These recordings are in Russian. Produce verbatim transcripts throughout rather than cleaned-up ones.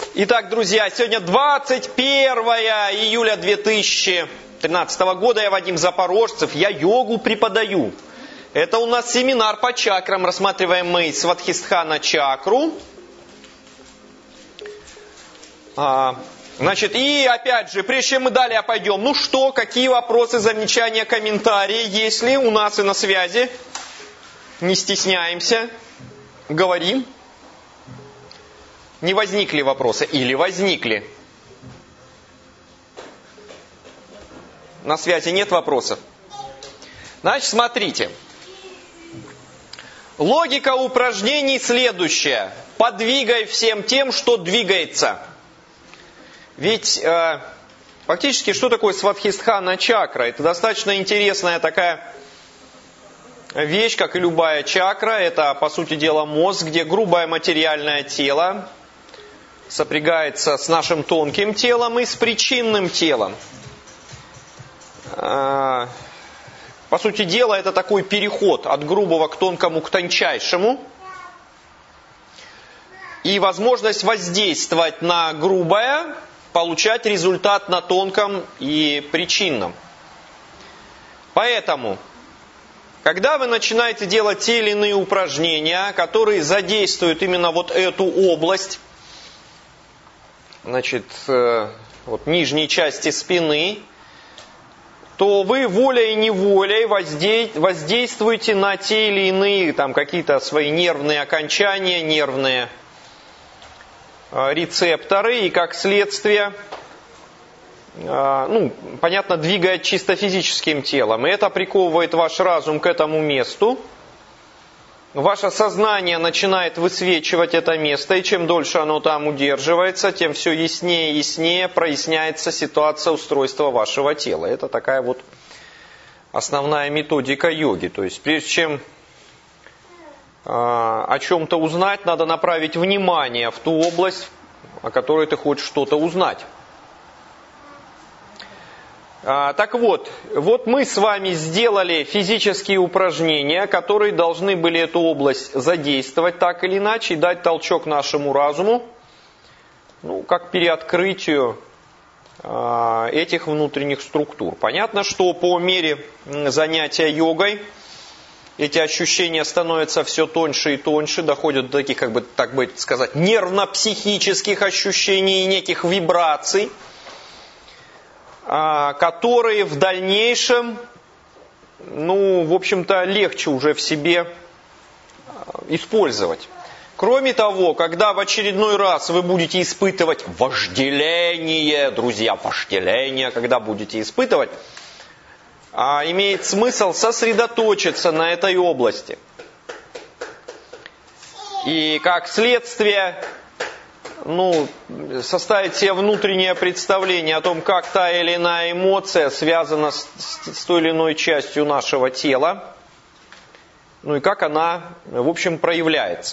Итак, друзья, сегодня двадцать первое июля две тысячи тринадцатого года. Я Вадим Запорожцев, я йогу преподаю. Это у нас семинар по чакрам. Рассматриваем мы Сватхистхана чакру. А, значит, и опять же, прежде чем мы далее пойдем, ну что, какие вопросы, замечания, комментарии, если у нас и на связи? Не стесняемся, говорим. Не возникли вопросы или возникли? На связи нет вопросов? Значит, смотрите. Логика упражнений следующая. Подвигай всем тем, что двигается. Ведь э, фактически, что такое Сватхистхана чакра? Это достаточно интересная такая вещь, как и любая чакра. Это, по сути дела, мозг, где грубое материальное тело сопрягается с нашим тонким телом и с причинным телом. По сути дела, это такой переход от грубого к тонкому, к тончайшему. И возможность воздействовать на грубое, получать результат на тонком и причинном. Поэтому, когда вы начинаете делать те или иные упражнения, которые задействуют именно вот эту область, значит, вот нижней части спины, то вы волей и неволей воздействуете на те или иные там какие-то свои нервные окончания, нервные рецепторы, и как следствие, ну, понятно, двигает чисто физическим телом. И это приковывает ваш разум к этому месту. Ваше сознание начинает высвечивать это место, и чем дольше оно там удерживается, тем все яснее и яснее проясняется ситуация устройства вашего тела. Это такая вот основная методика йоги. То есть прежде чем э, о чем-то узнать, надо направить внимание в ту область, о которой ты хочешь что-то узнать. Так вот, вот мы с вами сделали физические упражнения, которые должны были эту область задействовать так или иначе и дать толчок нашему разуму, ну, как переоткрытию э, этих внутренних структур. Понятно, что по мере занятия йогой эти ощущения становятся все тоньше и тоньше, доходят до таких, как бы, так бы сказать, нервно-психических ощущений и неких вибраций, которые в дальнейшем, ну, в общем-то, легче уже в себе использовать. Кроме того, когда в очередной раз вы будете испытывать вожделение, друзья, вожделение, когда будете испытывать, имеет смысл сосредоточиться на этой области. И как следствие, ну, составить себе внутреннее представление о том, как та или иная эмоция связана с, с той или иной частью нашего тела, ну и как она, в общем, проявляется.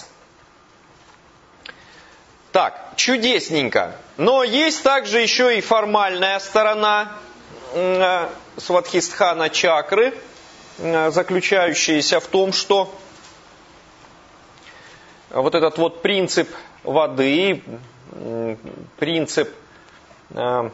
Так, чудесненько. Но есть также еще и формальная сторона э, Сватхистхана чакры, э, заключающаяся в том, что вот этот вот принцип воды, принцип э,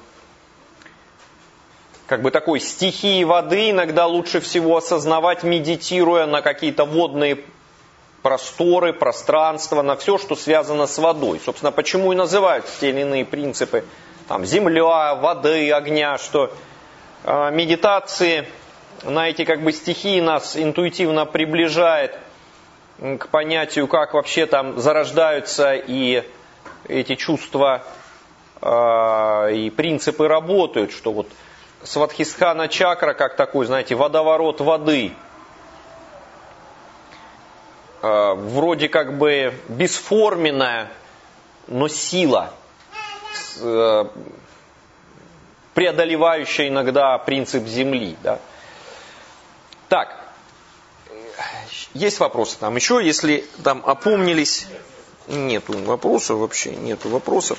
как бы такой стихии воды иногда лучше всего осознавать, медитируя на какие-то водные просторы, пространства, на все, что связано с водой. Собственно, почему и называют те или иные принципы там, земля, воды, огня, что э, медитации на эти как бы стихии нас интуитивно приближает к понятию, как вообще там зарождаются и эти чувства э, и принципы работают, что вот Сватхистхана чакра, как такой, знаете, водоворот воды, э, вроде как бы бесформенная, но сила, э, преодолевающая иногда принцип Земли. Да? Так. Есть вопросы там еще, если там опомнились? Нету вопросов вообще, нету вопросов.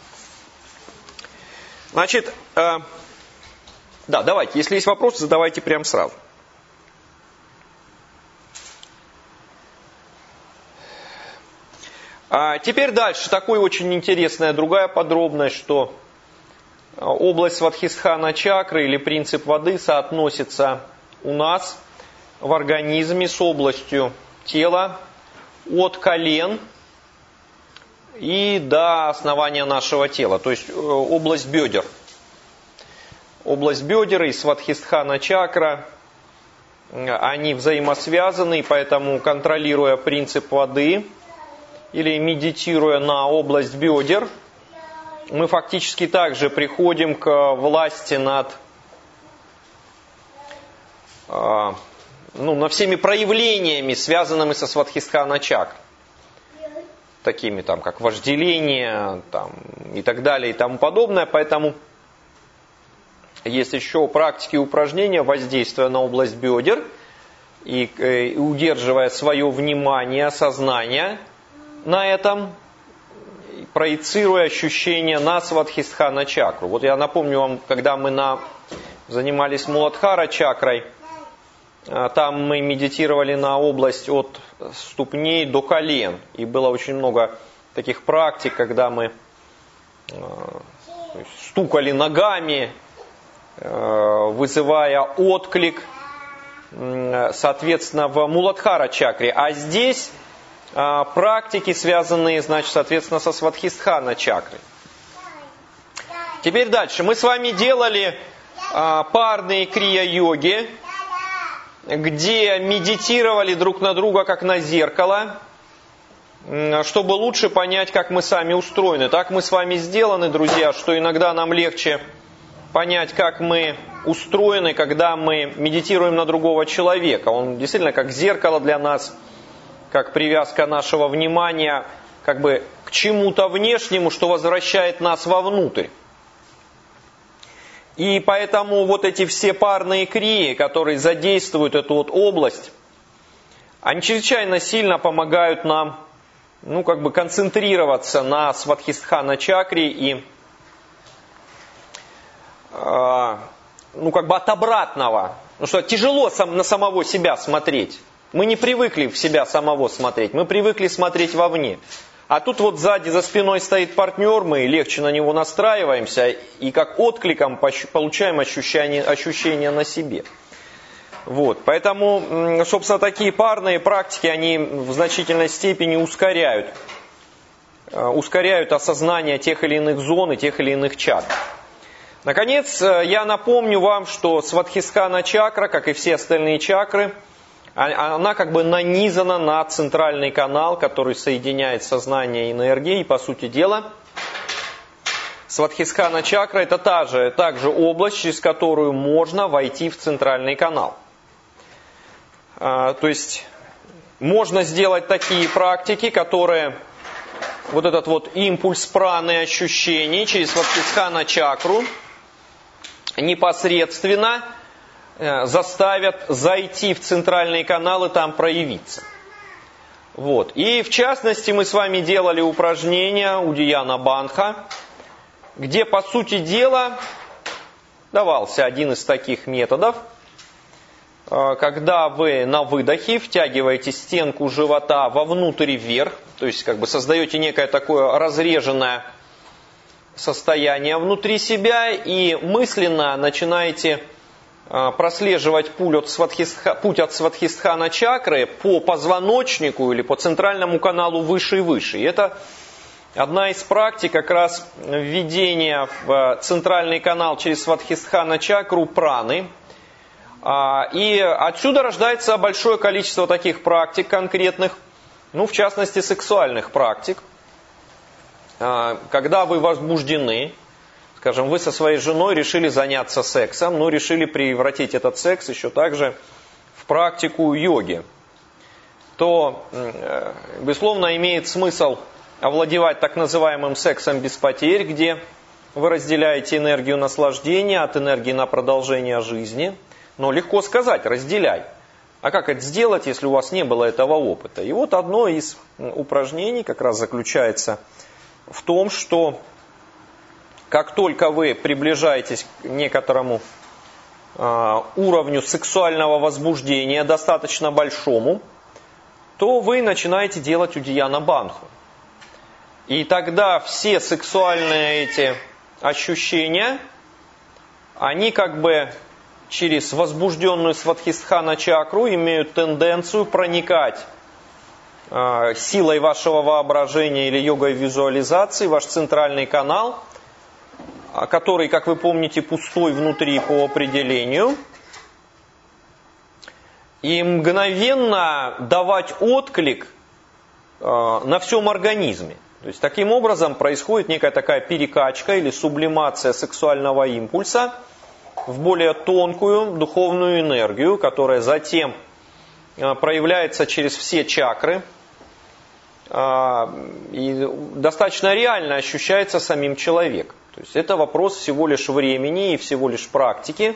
Значит, э, да, давайте, если есть вопросы, задавайте прямо сразу. А теперь дальше. Такая очень интересная другая подробность, что область Свадхистхана чакры или принцип воды соотносится у нас в организме с областью тела от колен и до основания нашего тела, то есть область бедер. Область бедер и Свадхистхана чакра, они взаимосвязаны, и поэтому, контролируя принцип воды или медитируя на область бедер, мы фактически также приходим к власти над, ну, над всеми проявлениями, связанными со Свадхистхана чакрой. Такими там, как вожделение там, и так далее и тому подобное. Поэтому есть еще практики и упражнения, воздействуя на область бедер и, и удерживая свое внимание, сознание на этом, проецируя ощущения на Свадхистхана чакру. Вот я напомню вам, когда мы на, занимались Муладхара чакрой, там мы медитировали на область от ступней до колен. И было очень много таких практик, когда мы стукали ногами, вызывая отклик, соответственно, в Муладхара чакре. А здесь практики, связанные, значит, соответственно, со Свадхистхана чакрой. Теперь дальше. Мы с вами делали парные крия-йоги, где медитировали друг на друга, как на зеркало, чтобы лучше понять, как мы сами устроены. Так мы с вами сделаны, друзья, что иногда нам легче понять, как мы устроены, когда мы медитируем на другого человека. Он действительно как зеркало для нас, как привязка нашего внимания как бы к чему-то внешнему, что возвращает нас вовнутрь. И поэтому вот эти все парные крии, которые задействуют эту вот область, они чрезвычайно сильно помогают нам, ну, как бы концентрироваться на Свадхистхана чакре и, э, ну, как бы от обратного. Ну, что тяжело сам, на самого себя смотреть. Мы не привыкли в себя самого смотреть, мы привыкли смотреть вовне. А тут вот сзади, за спиной стоит партнер, мы легче на него настраиваемся и как откликом получаем ощущение, ощущение на себе. Вот. Поэтому, собственно, такие парные практики, они в значительной степени ускоряют, ускоряют осознание тех или иных зон и тех или иных чакр. Наконец, я напомню вам, что Свадхистхана чакра, как и все остальные чакры, она как бы нанизана на центральный канал, который соединяет сознание и энергию. И, по сути дела, Свадхистхана чакра – это та же, та же область, через которую можно войти в центральный канал. А, то есть, можно сделать такие практики, которые вот этот вот импульс праны ощущений через Свадхистхана чакру непосредственно заставят зайти в центральный канал и там проявиться. Вот. И в частности мы с вами делали упражнение Удияна Бандха, где по сути дела давался один из таких методов, когда вы на выдохе втягиваете стенку живота вовнутрь и вверх, то есть как бы создаете некое такое разреженное состояние внутри себя и мысленно начинаете прослеживать путь от, Свадхистха, путь от Свадхистхана чакры по позвоночнику или по центральному каналу выше и выше. И это одна из практик как раз введения в центральный канал через Свадхистхана чакру праны. И отсюда рождается большое количество таких практик конкретных, ну в частности сексуальных практик, когда вы возбуждены. Скажем, вы со своей женой решили заняться сексом, но решили превратить этот секс еще также в практику йоги, то, безусловно, имеет смысл овладевать так называемым сексом без потерь, где вы разделяете энергию наслаждения от энергии на продолжение жизни. Но легко сказать, разделяй. А как это сделать, если у вас не было этого опыта? И вот одно из упражнений как раз заключается в том, что как только вы приближаетесь к некоторому э, уровню сексуального возбуждения, достаточно большому, то вы начинаете делать Удияна Бандху. И тогда все сексуальные эти ощущения, они как бы через возбужденную свадхистхана чакру имеют тенденцию проникать э, силой вашего воображения или йогой визуализации в ваш центральный канал, который, как вы помните, пустой внутри по определению, и мгновенно давать отклик э, на всем организме. То есть таким образом происходит некая такая перекачка или сублимация сексуального импульса в более тонкую духовную энергию, которая затем проявляется через все чакры и достаточно реально ощущается самим человеком. То есть это вопрос всего лишь времени и всего лишь практики,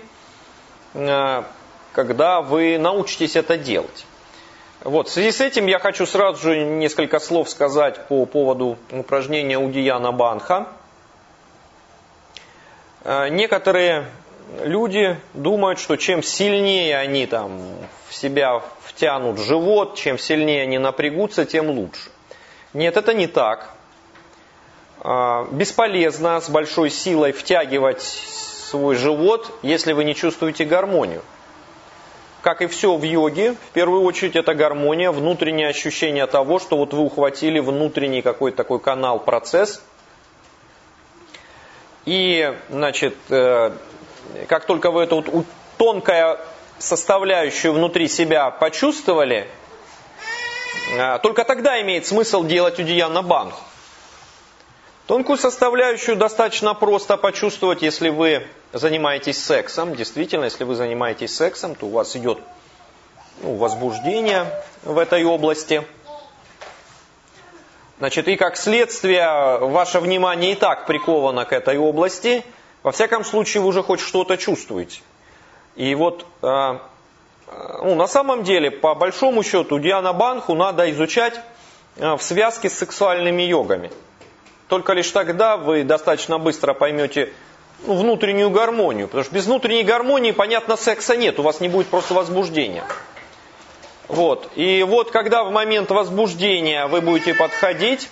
когда вы научитесь это делать. Вот, в связи с этим я хочу сразу же несколько слов сказать по поводу упражнения Удияна Бандха. Некоторые люди думают, что чем сильнее они там в себя втянут живот, чем сильнее они напрягутся, тем лучше. Нет, это не так. Бесполезно с большой силой втягивать свой живот, если вы не чувствуете гармонию. Как и все в йоге, в первую очередь это гармония, внутреннее ощущение того, что вот вы ухватили внутренний какой-то такой канал, процесс. И, значит, как только вы эту вот тонкую составляющую внутри себя почувствовали, только тогда имеет смысл делать Удияна Бандху. Тонкую составляющую достаточно просто почувствовать, если вы занимаетесь сексом. Действительно, если вы занимаетесь сексом, то у вас идет ну, возбуждение в этой области. Значит, и как следствие, ваше внимание и так приковано к этой области. Во всяком случае, вы уже хоть что-то чувствуете. И вот, э, ну, на самом деле, по большому счету, Удияна Бандху надо изучать э, в связке с сексуальными йогами. Только лишь тогда вы достаточно быстро поймете ну, внутреннюю гармонию. Потому что без внутренней гармонии, понятно, секса нет. У вас не будет просто возбуждения. Вот. И вот когда в момент возбуждения вы будете подходить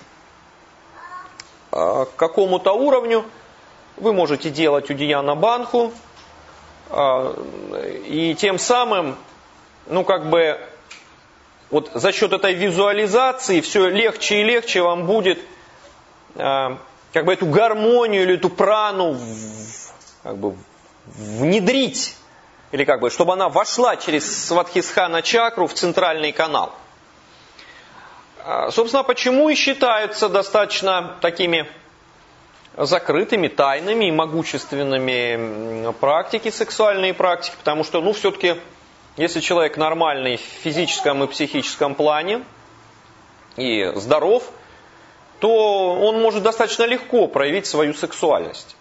э, к какому-то уровню, вы можете делать Удияна Бандху. Э, и тем самым, ну как бы, вот за счет этой визуализации все легче и легче вам будет как бы эту гармонию или эту прану как бы внедрить, или как бы, чтобы она вошла через свадхистхана чакру в центральный канал. Собственно, почему и считаются достаточно такими закрытыми, тайными и могущественными практики, сексуальные практики, потому что, ну, все-таки, если человек нормальный в физическом и психическом плане и здоров, то он может достаточно легко проявить свою сексуальность.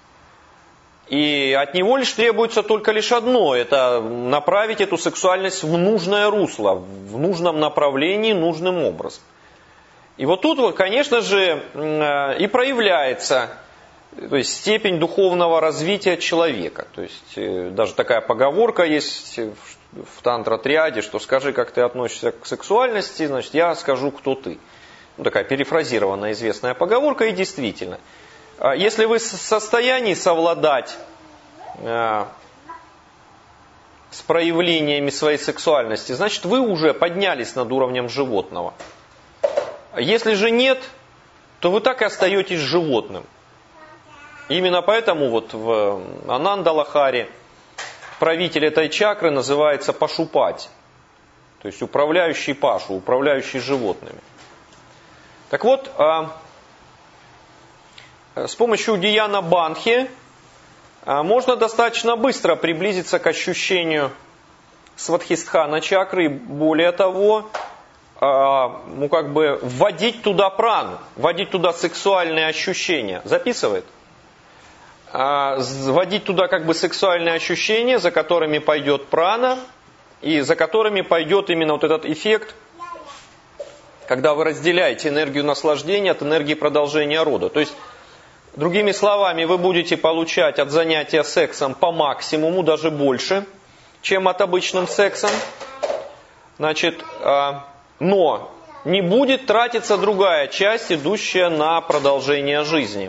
И от него лишь требуется только лишь одно, это направить эту сексуальность в нужное русло, в нужном направлении, нужным образом. И вот тут, вот, конечно же, и проявляется то есть, степень духовного развития человека. То есть даже такая поговорка есть в тантра-триаде, что скажи, как ты относишься к сексуальности, значит, я скажу, кто ты. Ну, такая перефразированная известная поговорка, и действительно. Если вы в состоянии совладать э, с проявлениями своей сексуальности, значит, вы уже поднялись над уровнем животного. Если же нет, то вы так и остаетесь животным. Именно поэтому вот в Анандалахаре правитель этой чакры называется Пашупати, то есть управляющий Пашу, управляющий животными. Так вот, с помощью Удияна Бандхи можно достаточно быстро приблизиться к ощущению свадхистхана чакры. Более того, ну как бы вводить туда прану, вводить туда сексуальные ощущения. Записывает? Вводить туда как бы сексуальные ощущения, за которыми пойдет прана, и за которыми пойдет именно вот этот эффект, когда вы разделяете энергию наслаждения от энергии продолжения рода. То есть, другими словами, вы будете получать от занятия сексом по максимуму, даже больше, чем от обычным сексом. Значит, но не будет тратиться другая часть, идущая на продолжение жизни.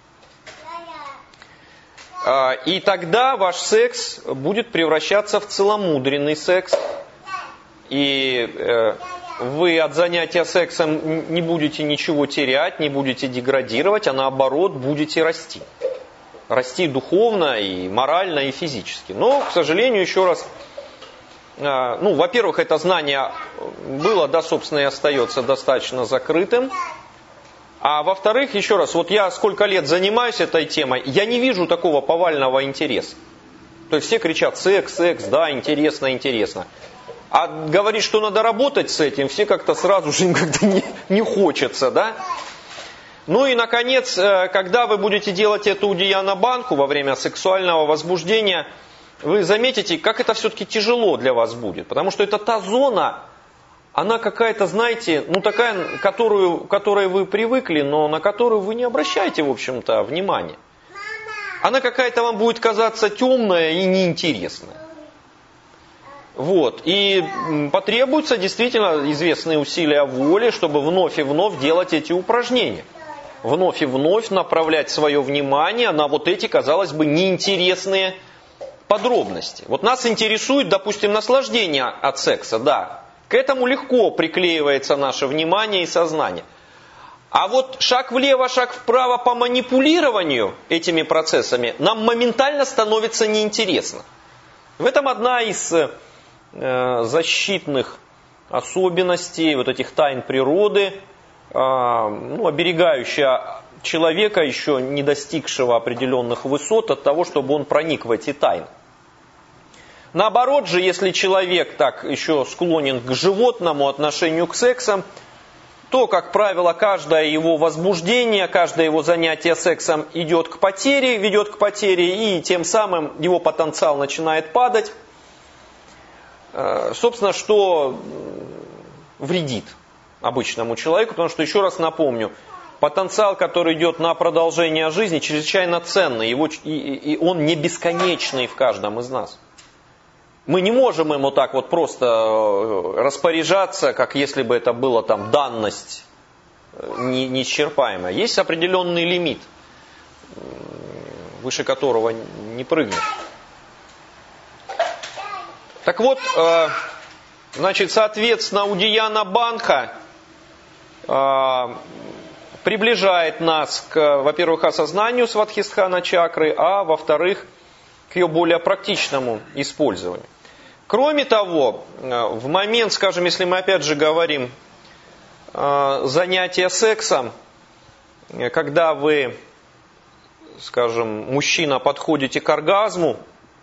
И тогда ваш секс будет превращаться в целомудренный секс. И вы от занятия сексом не будете ничего терять, не будете деградировать, а наоборот будете расти. Расти духовно, и морально, и физически. Но, к сожалению, еще раз, ну, во-первых, это знание было, да, собственно, и остается достаточно закрытым. А во-вторых, еще раз, вот я сколько лет занимаюсь этой темой, я не вижу такого повального интереса. То есть все кричат: секс, секс, да, интересно, интересно. А говорить, что надо работать с этим, все как-то сразу же им как-то не, не хочется, да. Ну и, наконец, когда вы будете делать это у Дьяна Банху во время сексуального возбуждения, вы заметите, как это все-таки тяжело для вас будет. Потому что это та зона, она какая-то, знаете, ну такая, которую, к которой вы привыкли, но на которую вы не обращаете, в общем-то, внимания. Она какая-то вам будет казаться темная и неинтересная. Вот. И потребуются действительно известные усилия воли, чтобы вновь и вновь делать эти упражнения. Вновь и вновь направлять свое внимание на вот эти, казалось бы, неинтересные подробности. Вот нас интересует, допустим, наслаждение от секса, да. К этому легко приклеивается наше внимание и сознание. А вот шаг влево, шаг вправо по манипулированию этими процессами нам моментально становится неинтересно. В этом одна из э, защитных особенностей вот этих тайн природы, э, ну, оберегающая человека, еще не достигшего определенных высот, от того, чтобы он проник в эти тайны. Наоборот же, если человек так еще склонен к животному отношению к сексу, то, как правило, каждое его возбуждение, каждое его занятие сексом идет к потере, ведет к потере, и тем самым его потенциал начинает падать. Собственно, что вредит обычному человеку, потому что, еще раз напомню, потенциал, который идет на продолжение жизни, чрезвычайно ценный, его, и, и он не бесконечный в каждом из нас. Мы не можем ему так вот просто распоряжаться, как если бы это была там данность неисчерпаемая. Есть определенный лимит, выше которого не прыгнешь. Так вот, значит, соответственно, у Дьяна Банха приближает нас к, во-первых, осознанию свадхистхана чакры, а во-вторых, к ее более практичному использованию. Кроме того, в момент, скажем, если мы опять же говорим занятия сексом, когда вы, скажем, мужчина, подходите к оргазму,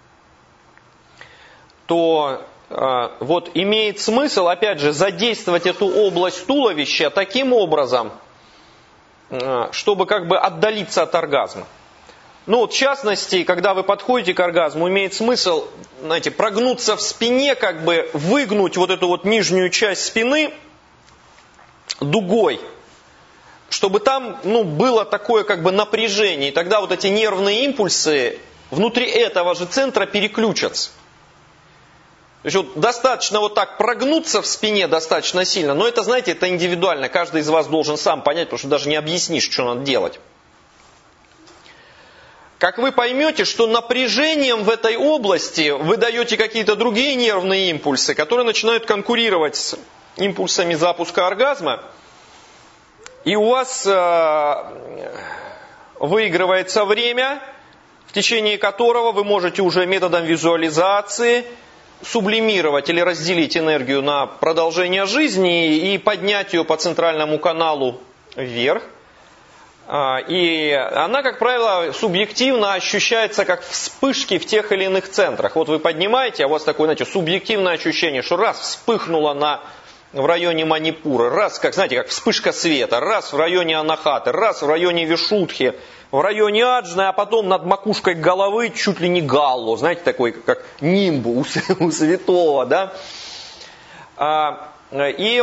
то вот имеет смысл, опять же, задействовать эту область туловища таким образом, чтобы как бы отдалиться от оргазма. Ну вот в частности, когда вы подходите к оргазму, имеет смысл, знаете, прогнуться в спине, как бы выгнуть вот эту вот нижнюю часть спины дугой, чтобы там, ну, было такое как бы напряжение, и тогда вот эти нервные импульсы внутри этого же центра переключатся. То есть вот достаточно вот так прогнуться в спине достаточно сильно, но это, знаете, это индивидуально, каждый из вас должен сам понять, потому что даже не объяснишь, что надо делать. Как вы поймете, что напряжением в этой области вы даете какие-то другие нервные импульсы, которые начинают конкурировать с импульсами запуска оргазма, и у вас э, выигрывается время, в течение которого вы можете уже методом визуализации сублимировать или разделить энергию на продолжение жизни и поднять ее по центральному каналу вверх. И она, как правило, субъективно ощущается как вспышки в тех или иных центрах. Вот вы поднимаете, а у вас такое, знаете, субъективное ощущение, что раз вспыхнуло на, в районе Манипура, раз, как, знаете, как вспышка света, раз в районе Анахаты, раз в районе Вишудхи, в районе Аджны, а потом над макушкой головы чуть ли не галло, знаете, такой, как нимб у, у святого, да. И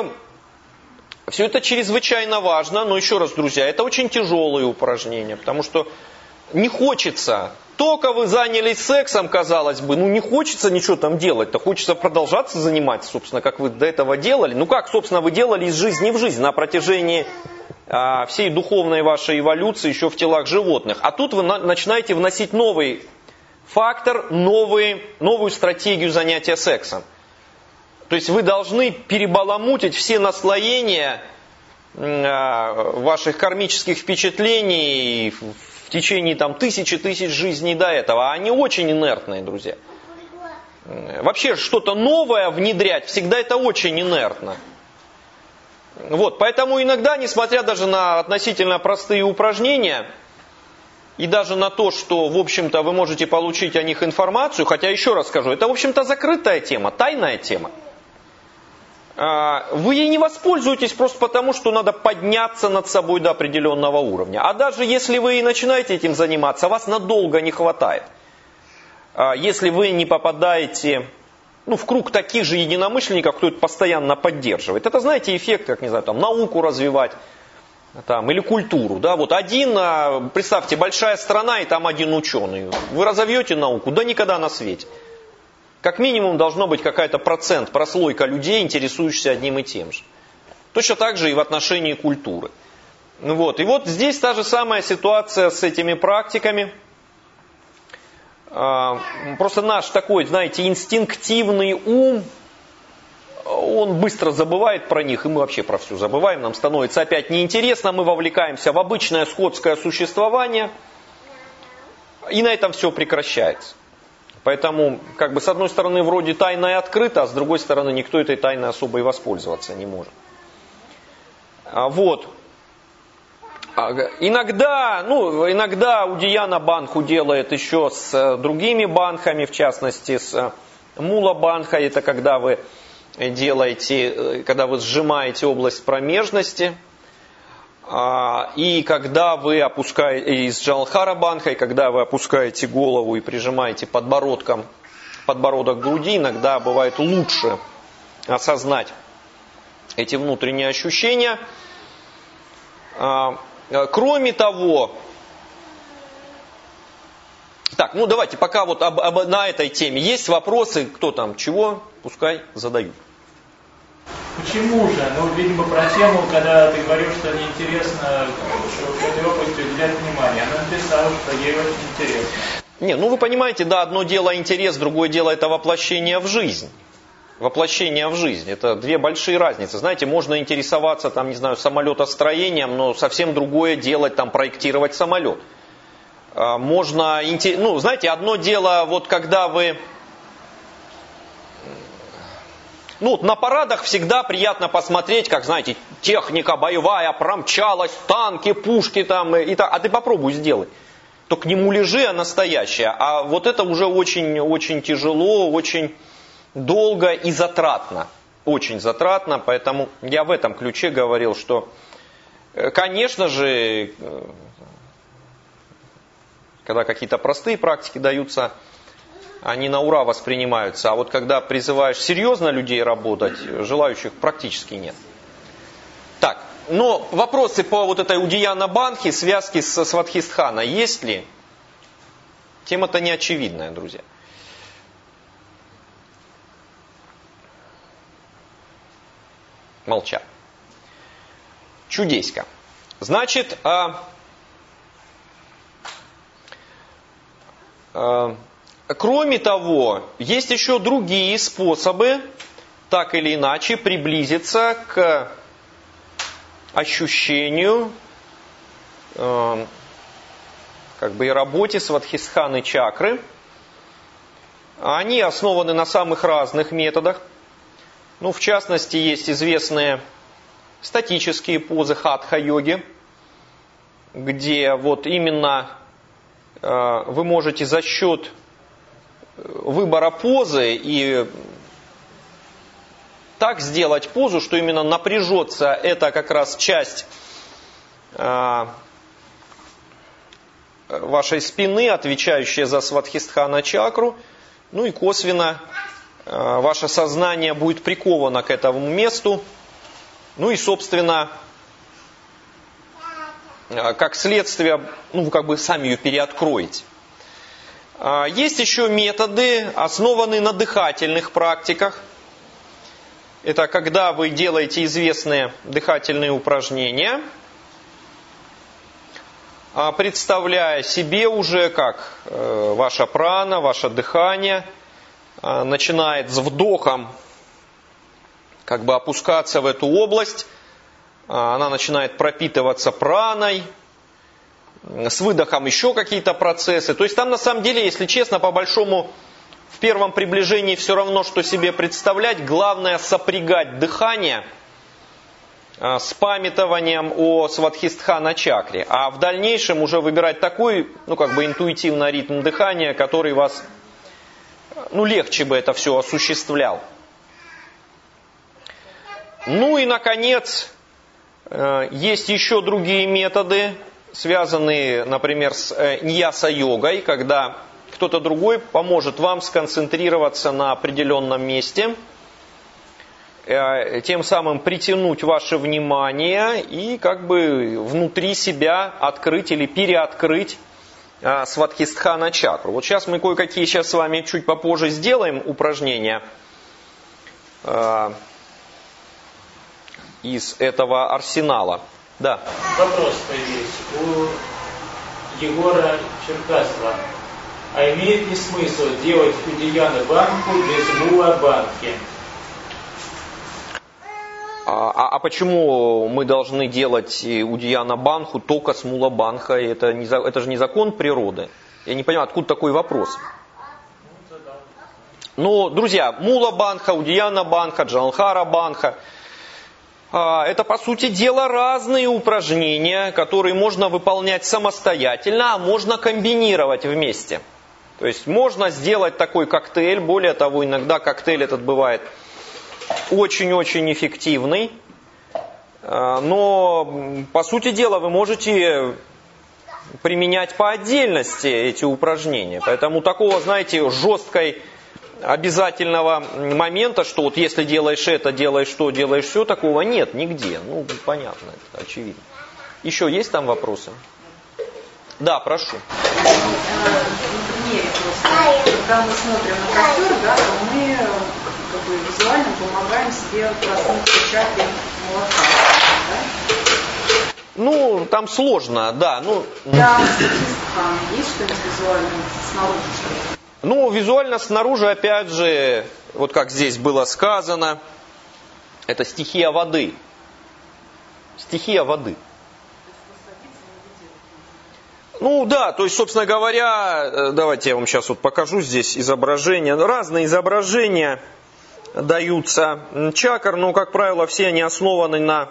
все это чрезвычайно важно, но еще раз, друзья, это очень тяжелые упражнения, потому что не хочется. Только вы занялись сексом, казалось бы, ну не хочется ничего там делать-то, хочется продолжаться заниматься, собственно, как вы до этого делали. Ну как, собственно, вы делали из жизни в жизнь на протяжении а, всей духовной вашей эволюции еще в телах животных. А тут вы на, начинаете вносить новый фактор, новый, новую стратегию занятия сексом. То есть вы должны перебаламутить все наслоения а, ваших кармических впечатлений в течение там, тысячи тысяч жизней до этого. А они очень инертные, друзья. Вообще что-то новое внедрять всегда это очень инертно. Вот, поэтому иногда, несмотря даже на относительно простые упражнения, и даже на то, что, в общем-то, вы можете получить о них информацию, хотя еще раз скажу, это, в общем-то, закрытая тема, тайная тема. Вы ей не воспользуетесь просто потому, что надо подняться над собой до определенного уровня. А даже если вы и начинаете этим заниматься, вас надолго не хватает. Если вы не попадаете ну, в круг таких же единомышленников, кто это постоянно поддерживает. Это, знаете, эффект, как, не знаю, там, науку развивать там, или культуру. Да? Вот один, представьте, большая страна и там один ученый. Вы разовьете науку? Да никогда на свете. Как минимум должно быть какая-то процент, прослойка людей, интересующихся одним и тем же. Точно так же и в отношении культуры. Вот. И вот здесь та же самая ситуация с этими практиками. Просто наш такой, знаете, инстинктивный ум, он быстро забывает про них, и мы вообще про все забываем, нам становится опять неинтересно, мы вовлекаемся в обычное скотское существование, и на этом все прекращается. Поэтому, как бы, с одной стороны, вроде тайна и открыта, а с другой стороны, никто этой тайной особо и воспользоваться не может. Вот. Иногда, ну, иногда Удияна банху делает еще с другими банхами, в частности, с мула банха. Это когда вы делаете, когда вы сжимаете область промежности. И когда вы опускаете, из Джалхара банха, и когда вы опускаете голову и прижимаете подбородком, подбородок к груди, иногда бывает лучше осознать эти внутренние ощущения. Кроме того, так, ну давайте пока вот об, об, на этой теме есть вопросы, кто там чего, пускай задают. Почему же? Ну, видимо, про тему, когда ты говорил, что неинтересно, что к этой области уделять внимание. Она написала, что ей очень интересно. Не, ну вы понимаете, да, одно дело интерес, другое дело это воплощение в жизнь. Воплощение в жизнь. Это две большие разницы. Знаете, можно интересоваться, там, не знаю, самолетостроением, но совсем другое делать, там, проектировать самолет. Можно, ну, знаете, одно дело, вот когда вы... Ну, вот на парадах всегда приятно посмотреть, как, знаете, техника боевая промчалась, танки, пушки там, и так. А ты попробуй сделай. Только не муляжи, а настоящее. А вот это уже очень, очень тяжело, очень долго и затратно. Очень затратно, поэтому я в этом ключе говорил, что, конечно же, когда какие-то простые практики даются, они на ура воспринимаются. А вот когда призываешь серьезно людей работать, желающих практически нет. Так, но вопросы по вот этой Удияна банхи, связки с Сватхистхана, есть ли? Тема-то не очевидная, друзья. Молчат. Чудеська. Значит, а, а, кроме того, есть еще другие способы, так или иначе, приблизиться к ощущению, э, как бы и работе Сватхистханы чакры. Они основаны на самых разных методах. Ну, в частности, есть известные статические позы хатха-йоги, где вот именно э, вы можете за счет выбора позы и так сделать позу, что именно напряжется эта как раз часть э, вашей спины, отвечающая за Сватхистхана чакру, ну и косвенно э, ваше сознание будет приковано к этому месту, ну и, собственно, как следствие, ну, вы как бы сами ее переоткроете. Есть еще методы, основанные на дыхательных практиках. Это когда вы делаете известные дыхательные упражнения, представляя себе уже, как ваша прана, ваше дыхание начинает с вдохом как бы опускаться в эту область, она начинает пропитываться праной, с выдохом еще какие-то процессы. То есть там на самом деле, если честно, по большому, в первом приближении все равно, что себе представлять. Главное сопрягать дыхание с памятованием о Свадхистхана чакре. А в дальнейшем уже выбирать такой, ну как бы интуитивный ритм дыхания, который вас, ну легче бы это все осуществлял. Ну и наконец, есть еще другие методы, связанные, например, с ньяса-йогой, когда кто-то другой поможет вам сконцентрироваться на определенном месте, тем самым притянуть ваше внимание и как бы внутри себя открыть или переоткрыть Свадхистхана чакру. Вот сейчас мы кое-какие сейчас с вами чуть попозже сделаем упражнения из этого арсенала. Да. Вопрос-то есть у Егора Черкасова. А имеет ли смысл делать Удияна Банху без Мула Банхи? А, а почему мы должны делать Удияна Банху только с Мула Банха? Это, не, это же не закон природы. Я не понимаю, откуда такой вопрос. Ну, друзья, Мула Банха, Удияна Банха, Джаланхара Банха – это, по сути дела, разные упражнения, которые можно выполнять самостоятельно, а можно комбинировать вместе. То есть можно сделать такой коктейль, более того, иногда коктейль этот бывает очень-очень эффективный, но, по сути дела, вы можете применять по отдельности эти упражнения. Поэтому такого, знаете, жесткой обязательного момента, что вот если делаешь это, делаешь что, делаешь все, такого нет нигде. Ну, понятно, это очевидно. Еще есть там вопросы? Да, прошу. На примере просто, когда мы смотрим на костер, да, то мы как бы визуально помогаем себе проснуться чакре молока. Да? Ну, там сложно, да. Ну, для Свадхистхана есть что-нибудь визуально снаружи, что ли? Ну, визуально снаружи, опять же, вот как здесь было сказано, это стихия воды. Стихия воды. Ну да, то есть, собственно говоря, давайте я вам сейчас вот покажу здесь изображения. Разные изображения даются чакр, но, как правило, все они основаны на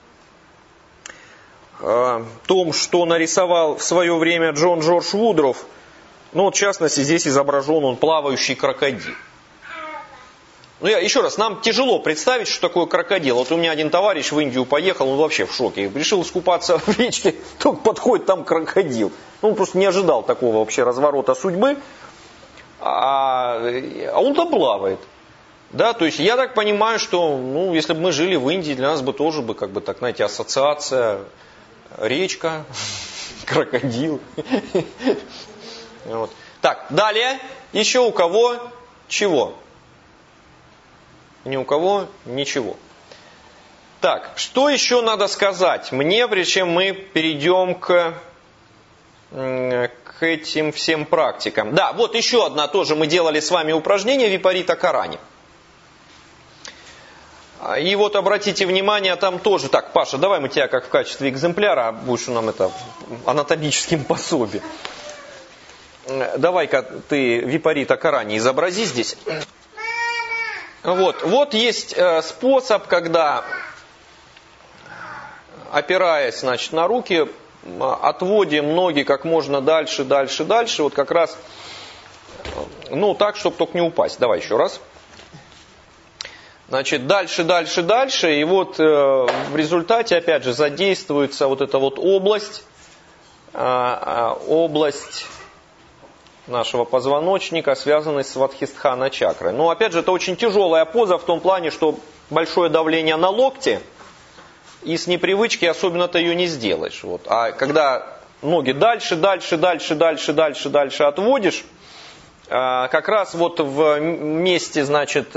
э, том, что нарисовал в свое время Джон Джордж Вудроф. Ну, вот, в частности, здесь изображен он плавающий крокодил. Ну, я, еще раз, нам тяжело представить, что такое крокодил. Вот у меня один товарищ в Индию поехал, он вообще в шоке. Решил искупаться в речке, только подходит там крокодил. Ну, он просто не ожидал такого вообще разворота судьбы. А, а он там плавает. Да, то есть я так понимаю, что, ну, если бы мы жили в Индии, для нас бы тоже бы, как бы так, знаете, ассоциация речка, крокодил. Вот. Так, далее. Еще у кого чего? Ни у кого ничего. Так, что еще надо сказать мне, прежде чем мы перейдем к, к этим всем практикам? Да, вот еще одна тоже мы делали с вами упражнение Випарита Карани. И вот обратите внимание, там тоже... Так, Паша, давай мы тебя как в качестве экземпляра, будешь нам это анатомическим пособием. Давай-ка ты Випарита Карани изобрази здесь. Вот, вот есть способ, когда, опираясь, значит, на руки, отводим ноги как можно дальше, дальше, дальше. Вот как раз, ну, так, чтобы только не упасть. Давай еще раз. Значит, дальше, дальше, дальше. И вот в результате, опять же, задействуется вот эта вот область, область нашего позвоночника, связанный с Свадхистхана чакрой. Но опять же, это очень тяжелая поза в том плане, что большое давление на локти, и с непривычки особенно-то ее не сделаешь. Вот. А когда ноги дальше, дальше, дальше, дальше, дальше, дальше отводишь, как раз вот в месте, значит,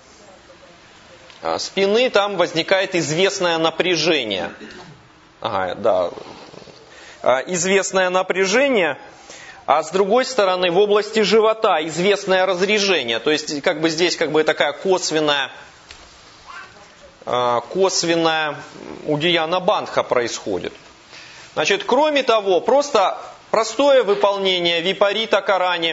спины там возникает известное напряжение. Ага, да. Известное напряжение, а с другой стороны в области живота известное разрежение. То есть как бы здесь как бы такая косвенная, косвенная удияна бандха происходит. Значит, кроме того, просто простое выполнение випарита карани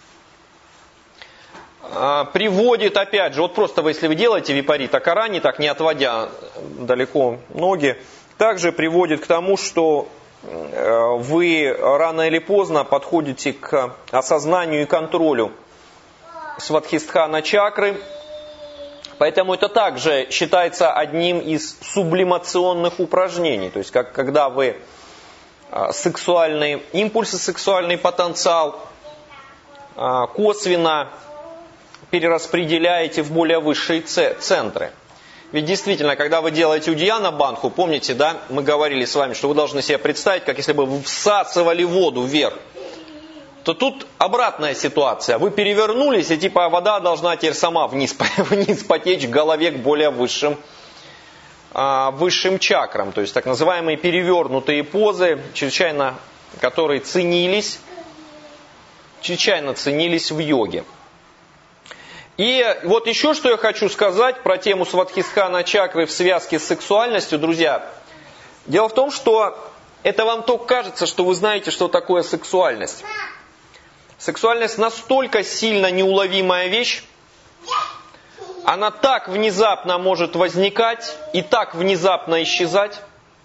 приводит, опять же, вот просто вы, если вы делаете випарита карани, так не отводя далеко ноги, также приводит к тому, что вы рано или поздно подходите к осознанию и контролю свадхистхана чакры. Поэтому это также считается одним из сублимационных упражнений. То есть, как, когда вы сексуальные импульсы, сексуальный потенциал косвенно перераспределяете в более высшие центры. Ведь действительно, когда вы делаете удияна бандху, помните, да, мы говорили с вами, что вы должны себе представить, как если бы вы всасывали воду вверх, то тут обратная ситуация. Вы перевернулись, и типа вода должна теперь сама вниз, вниз потечь к голове, к более высшим, высшим чакрам. То есть так называемые перевернутые позы, чрезвычайно, которые ценились, чрезвычайно ценились в йоге. И вот еще что я хочу сказать про тему свадхистхана чакры в связке с сексуальностью, друзья. Дело в том, что это вам только кажется, что вы знаете, что такое сексуальность. Сексуальность настолько сильно неуловимая вещь, она так внезапно может возникать и так внезапно исчезать,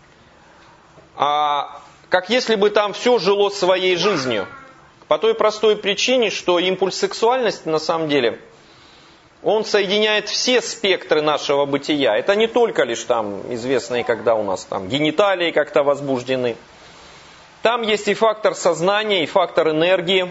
как если бы там все жило своей жизнью. По той простой причине, что импульс сексуальности на самом деле, он соединяет все спектры нашего бытия. Это не только лишь там известные, когда у нас там гениталии как-то возбуждены. Там есть и фактор сознания, и фактор энергии.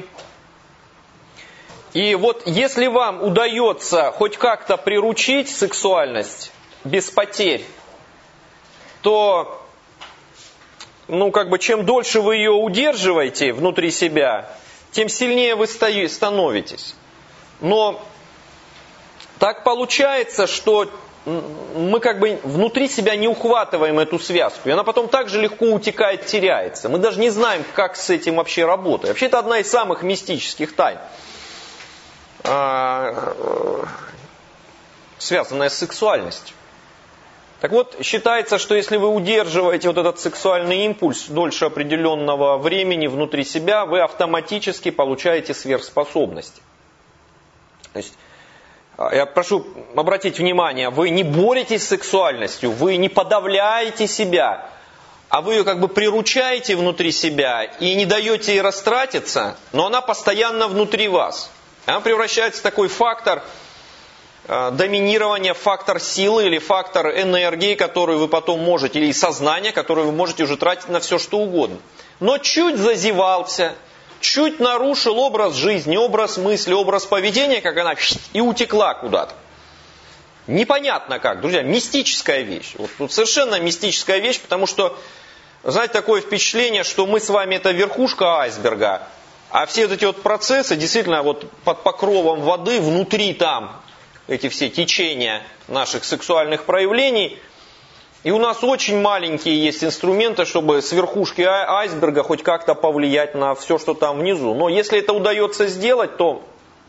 И вот если вам удается хоть как-то приручить сексуальность без потерь, то, ну, как бы, чем дольше вы ее удерживаете внутри себя, тем сильнее вы становитесь. Но так получается, что мы как бы внутри себя не ухватываем эту связку, и она потом так же легко утекает, теряется. Мы даже не знаем, как с этим вообще работать. Вообще это одна из самых мистических тайн, связанная с сексуальностью. Так вот, считается, что если вы удерживаете вот этот сексуальный импульс дольше определенного времени внутри себя, вы автоматически получаете сверхспособности. То есть, я прошу обратить внимание, вы не боретесь с сексуальностью, вы не подавляете себя, а вы ее как бы приручаете внутри себя и не даете ей растратиться, но она постоянно внутри вас. Она превращается в такой фактор э, доминирования, фактор силы или фактор энергии, который вы потом можете, или сознания, которое вы можете уже тратить на все, что угодно. Но чуть зазевался, чуть нарушил образ жизни, образ мысли, образ поведения, как она и утекла куда-то. Непонятно как, друзья, мистическая вещь. Вот тут совершенно мистическая вещь, потому что, знаете, такое впечатление, что мы с вами это верхушка айсберга, а все вот эти вот процессы действительно вот под покровом воды, внутри там эти все течения наших сексуальных проявлений. И у нас очень маленькие есть инструменты, чтобы с верхушки айсберга хоть как-то повлиять на все, что там внизу. Но если это удается сделать, то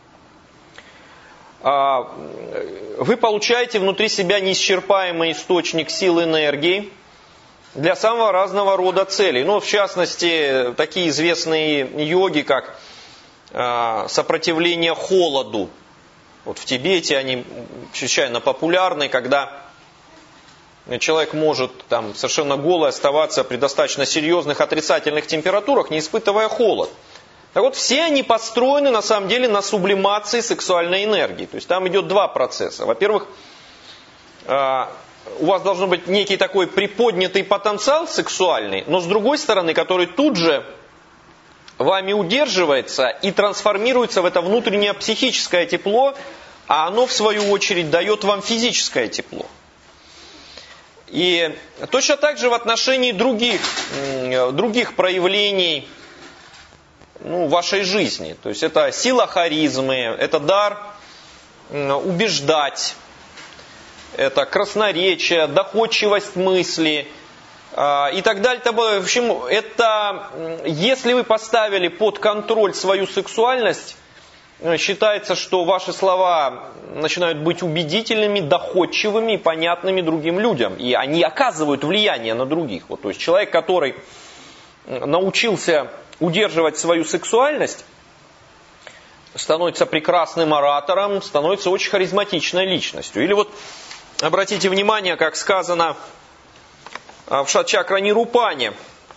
а, вы получаете внутри себя неисчерпаемый источник сил и энергии для самого разного рода целей. Ну, в частности, такие известные йоги, как а, сопротивление холоду. Вот в Тибете они чрезвычайно популярны, когда человек может там совершенно голый оставаться при достаточно серьезных отрицательных температурах, не испытывая холод. Так вот, все они построены на самом деле на сублимации сексуальной энергии. То есть там идет два процесса. Во-первых, у вас должен быть некий такой приподнятый потенциал сексуальный, но с другой стороны, который тут же вами удерживается и трансформируется в это внутреннее психическое тепло, а оно в свою очередь дает вам физическое тепло. И точно так же в отношении других, других проявлений ну, вашей жизни. То есть это сила харизмы, это дар убеждать, это красноречие, доходчивость мысли и так далее. В общем, это если вы поставили под контроль свою сексуальность, считается, что ваши слова начинают быть убедительными, доходчивыми и понятными другим людям. И они оказывают влияние на других. Вот, то есть человек, который научился удерживать свою сексуальность, становится прекрасным оратором, становится очень харизматичной личностью. Или вот обратите внимание, как сказано в Шат-чакра Нирупане.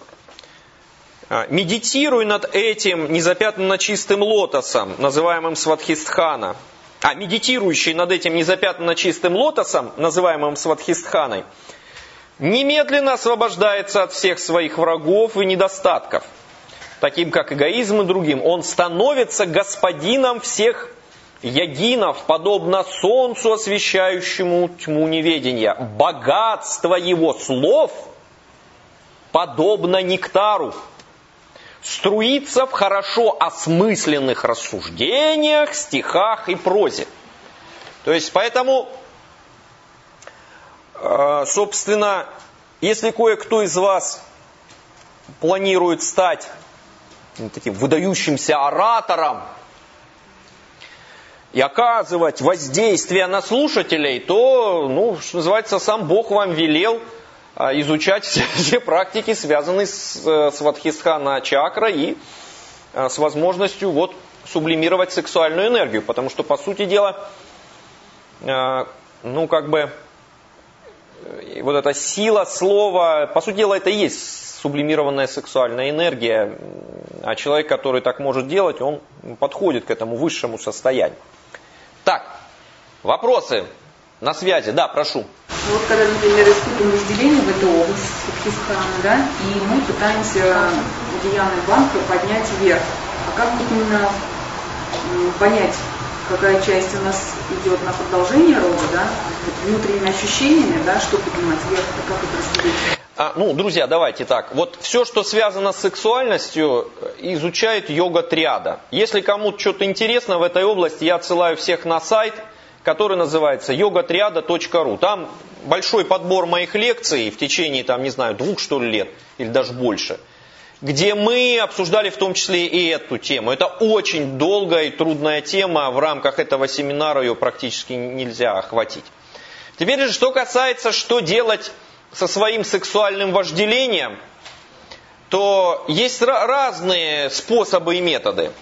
Медитируй над этим незапятнанно чистым лотосом, называемым Сватхистхана. А медитирующий над этим незапятнанно чистым лотосом, называемым Сватхистханой, немедленно освобождается от всех своих врагов и недостатков, таким как эгоизм и другим. Он становится господином всех ягинов, подобно солнцу, освещающему тьму неведения. Богатство его слов подобно нектару, струится в хорошо осмысленных рассуждениях, стихах и прозе. То есть, поэтому, собственно, если кое-кто из вас планирует стать таким выдающимся оратором и оказывать воздействие на слушателей, то, ну, что называется, сам Бог вам велел изучать все, все практики, связанные с Сватхистхана чакрой и с возможностью вот, сублимировать сексуальную энергию. Потому что, по сути дела, ну, как бы, вот эта сила слова, по сути дела, это и есть сублимированная сексуальная энергия. А человек, который так может делать, он подходит к этому высшему состоянию. Так, вопросы на связи? Да, прошу. Вот когда, например, испытываем разделение в этой области, Сватхистхана, да, и мы пытаемся Дьяны Банка поднять вверх. А как вот именно понять, какая часть у нас идет на продолжение рода, да, вот внутренними ощущениями, да, что поднимать вверх, и как это разделить? А, ну, друзья, давайте так. Вот все, что связано с сексуальностью, изучает йога-триада. Если кому-то что-то интересно в этой области, я отсылаю всех на сайт, который называется йога триада точка ру. Там большой подбор моих лекций в течение, там, не знаю, двух, что ли, лет, или даже больше, где мы обсуждали в том числе и эту тему. Это очень долгая и трудная тема, в рамках этого семинара ее практически нельзя охватить. Теперь же, что касается, что делать со своим сексуальным вожделением, то есть разные способы и методы.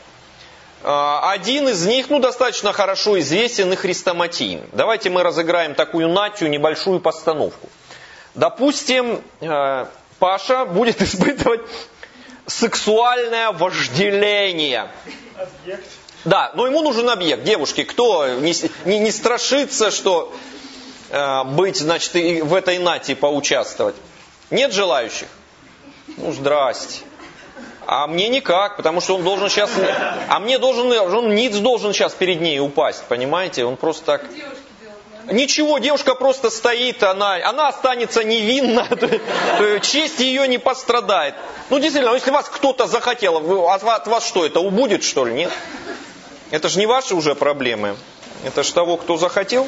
Один из них, ну, достаточно хорошо известен и хрестоматийный. Давайте мы разыграем такую натью, небольшую постановку. Допустим, Паша будет испытывать сексуальное вожделение. Объект. Да, но ему нужен объект. Девушки, кто не, не, не страшится, что э, быть, значит, и в этой нате поучаствовать? Нет желающих? Ну, здрасте. А мне никак, потому что он должен сейчас... А мне должен... Он ниц должен сейчас перед ней упасть, понимаете? Он просто так... Ничего, девушка просто стоит, она, она останется невинна, честь ее не пострадает. Ну, действительно, если вас кто-то захотел, от вас, от вас что, это убудет, что ли? Нет? Это же не ваши уже проблемы. Это же того, кто захотел.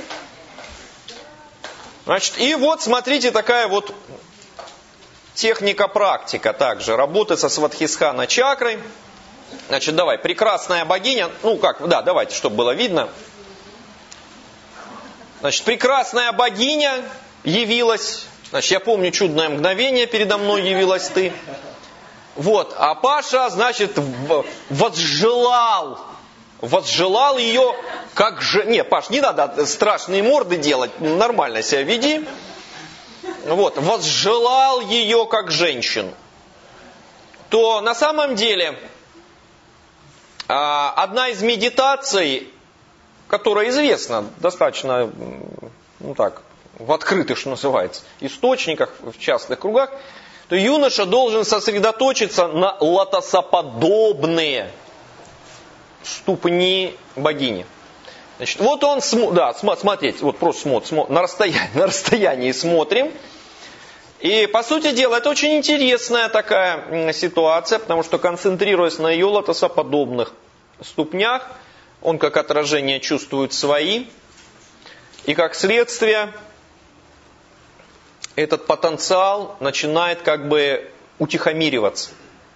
Значит, и вот, смотрите, такая вот... Техника-практика также, работы со Сватхистхана чакрой. Значит, давай, прекрасная богиня, ну как, да, давайте, чтобы было видно. Значит, прекрасная богиня явилась, значит, я помню чудное мгновение, передо мной явилась ты. Вот, а Паша, значит, возжелал, возжелал ее как же... Не, Паш, не надо страшные морды делать, нормально себя веди. Вот, возжелал ее как женщину, то на самом деле одна из медитаций, которая известна достаточно, ну так, в открытых, что называется, источниках, в частных кругах, то юноша должен сосредоточиться на лотосоподобные ступни богини. Значит, вот он, да, смотреть, вот просто смотрим, на расстоянии, на расстоянии смотрим, И, по сути дела, это очень интересная такая ситуация, потому что, концентрируясь на ее лотосоподобных ступнях, он как отражение чувствует свои, и как следствие этот потенциал начинает как бы утихомириваться.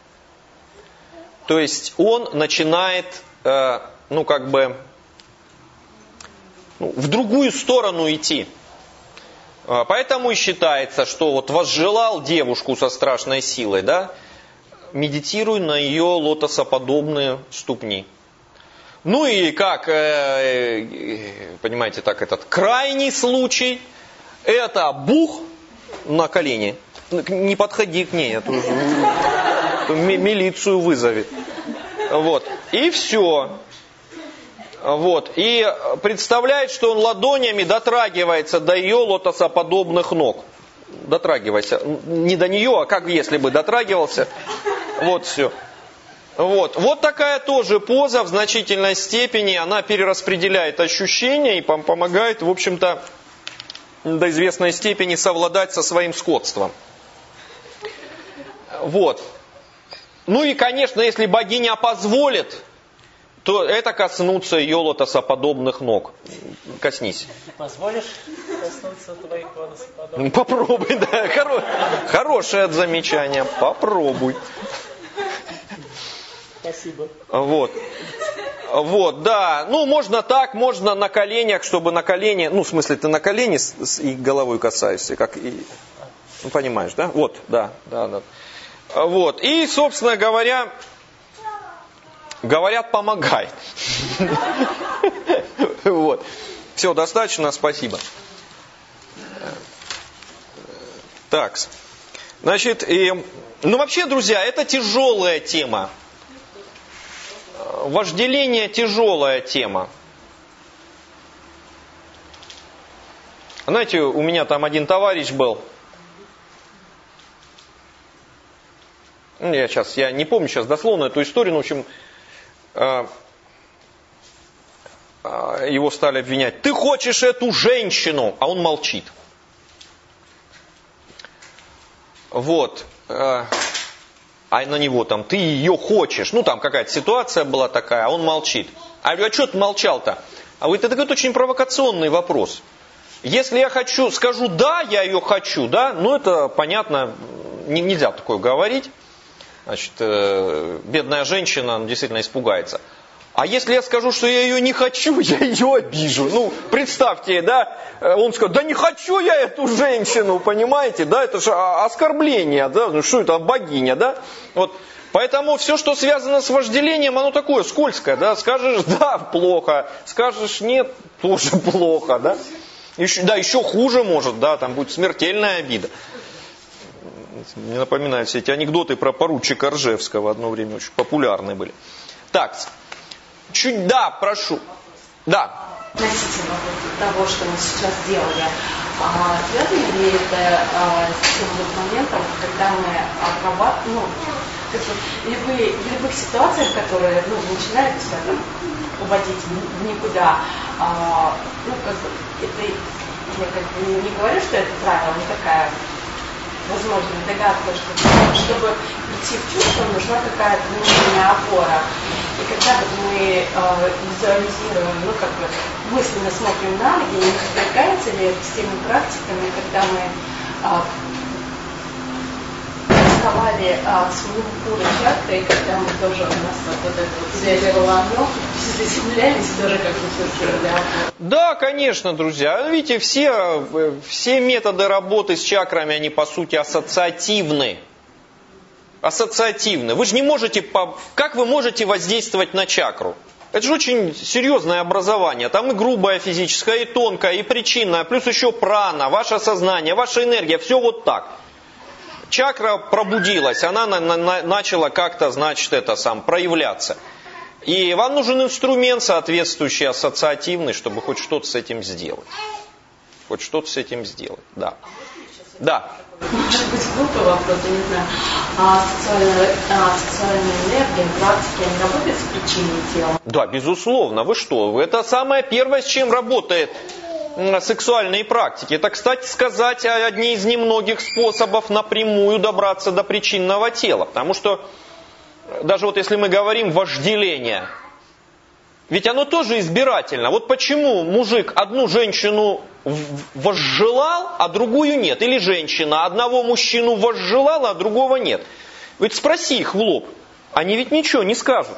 То есть он начинает, э, ну как бы, ну, в другую сторону идти. Поэтому и считается, что вот возжелал девушку со страшной силой, да, медитируй на ее лотосоподобные ступни. Ну и как, э, понимаете, так этот крайний случай, это бух на колени. Не подходи к ней, а то милицию вызови. Вот. И все. Вот. И представляет, что он ладонями дотрагивается до ее лотосоподобных ног. Дотрагивайся. Не до нее, а как если бы дотрагивался. Вот все. Вот. Вот такая тоже поза в значительной степени. Она перераспределяет ощущения и помогает, в общем-то, до известной степени совладать со своим скотством. Вот. Ну и, конечно, если богиня позволит, то это коснуться ее лотосоподобных ног. Коснись. Ты позволишь коснуться твоих лотосоподобных? Попробуй, да. Хоро... Хорошее замечание. Попробуй. Спасибо. Вот. Вот, да. Ну, можно так, можно на коленях, чтобы на колени... Ну, в смысле, ты на колени с, с и головой касаешься, как и... Ну, понимаешь, да? Вот, да, да, да. Вот. И, собственно говоря... Говорят, помогает. Вот. Все, достаточно, спасибо. Так. Значит, и, ну вообще, друзья, это тяжелая тема. Вожделение тяжелая тема. Знаете, у меня там один товарищ был. Я сейчас, я не помню сейчас дословно эту историю, но в общем... Его стали обвинять. Ты хочешь эту женщину, а он молчит. Вот. А на него там, ты ее хочешь. Ну там какая-то ситуация была такая, а он молчит. А я говорю, а что ты молчал-то? А говорит, это такой очень провокационный вопрос. Если я хочу, скажу да, я ее хочу, да, ну это понятно, нельзя такое говорить. Значит, э, бедная женщина действительно испугается. А если я скажу, что я ее не хочу, я ее обижу. Ну, представьте, да, он скажет, да не хочу я эту женщину, понимаете, да, это же оскорбление, да, ну что это, богиня, да. Вот, поэтому все, что связано с вожделением, оно такое скользкое, да, скажешь да, плохо, скажешь нет, тоже плохо, да. Еще, да, еще хуже может, да, там будет смертельная обида. Мне напоминают все эти анекдоты про поручика Ржевского, одно время очень популярные были. Так, чуть, да, прошу. Да. Относительно того, что мы сейчас делали, связано ли это с тем моментом, когда мы отрабатываем, ну, любые, в любых ситуациях, которые ну, начинают себя там, уводить в никуда, ну, как бы, это, я как бы не говорю, что это правило, не такая... возможно, догадка, что чтобы прийти в чувство, нужна какая-то внутренняя опора. И когда вот мы э, визуализируем, ну как бы мысленно смотрим на ноги, не сопрягается ли это с теми практиками, когда мы э, практиковали э, свою пуру чакры, и когда мы тоже у нас вот это вот связь волоно, заземлялись, тоже как бы чувствовали опору. Да, конечно, друзья. Видите, все, все методы работы с чакрами, они по сути ассоциативны. Ассоциативны. Вы же не можете... Как вы можете воздействовать на чакру? Это же очень серьезное образование. Там и грубое физическое, и тонкое, и причинное, плюс еще прана, ваше сознание, ваша энергия. Все вот так. Чакра пробудилась, она на, на, начала как-то, значит, это сам проявляться. И вам нужен инструмент, соответствующий, ассоциативный, чтобы хоть что-то с этим сделать. Хоть что-то с этим сделать, да. Да. Может быть, глупый вопрос, я не знаю. А социальная, а социальная энергия, практики, они работают с причиной тела? Да, безусловно. Вы что? Это самое первое, с чем работает сексуальные практики. Это, кстати сказать, одни из немногих способов напрямую добраться до причинного тела. Потому что даже вот если мы говорим вожделение, ведь оно тоже избирательно. Вот почему мужик одну женщину возжелал, а другую нет. Или женщина одного мужчину возжелала, а другого нет. Ведь спроси их в лоб, они ведь ничего не скажут.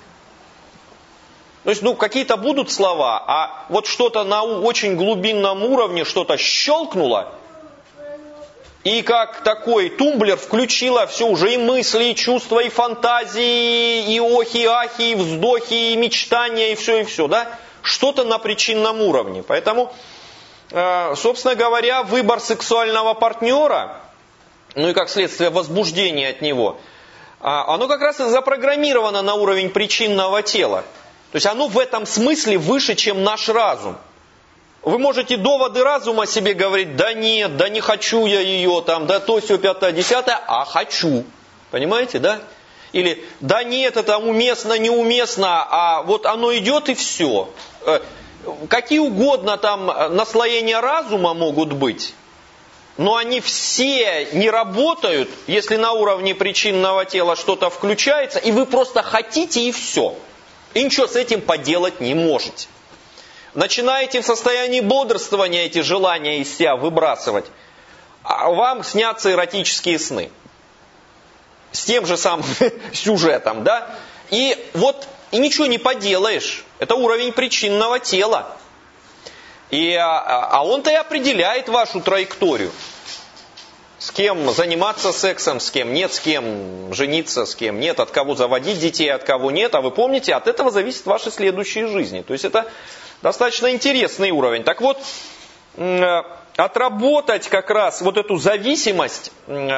То есть, ну, какие-то будут слова, а вот что-то на очень глубинном уровне, что-то щелкнуло, и как такой тумблер включила все уже и мысли, и чувства, и фантазии, и охи, и ахи, и вздохи, и мечтания, и все, и все, да? Что-то на причинном уровне. Поэтому, собственно говоря, выбор сексуального партнера, ну и как следствие возбуждение от него, оно как раз и запрограммировано на уровень причинного тела. То есть оно в этом смысле выше, чем наш разум. Вы можете доводы разума себе говорить, да нет, да не хочу я ее, там, да то, сё, пятое, десятое, а хочу. Понимаете, да? Или, да нет, это уместно, неуместно, а вот оно идет и все. Какие угодно там наслоения разума могут быть, но они все не работают, если на уровне причинного тела что-то включается, и вы просто хотите и все. И ничего с этим поделать не можете. Начинаете в состоянии бодрствования эти желания из себя выбрасывать, а вам снятся эротические сны. С тем же самым сюжетом, да? И вот, и ничего не поделаешь. Это уровень причинного тела. И, а, а он-то и определяет вашу траекторию. С кем заниматься сексом, с кем нет, с кем жениться, с кем нет, от кого заводить детей, от кого нет. А вы помните, от этого зависят ваши следующие жизни. То есть это достаточно интересный уровень. Так вот, отработать как раз вот эту зависимость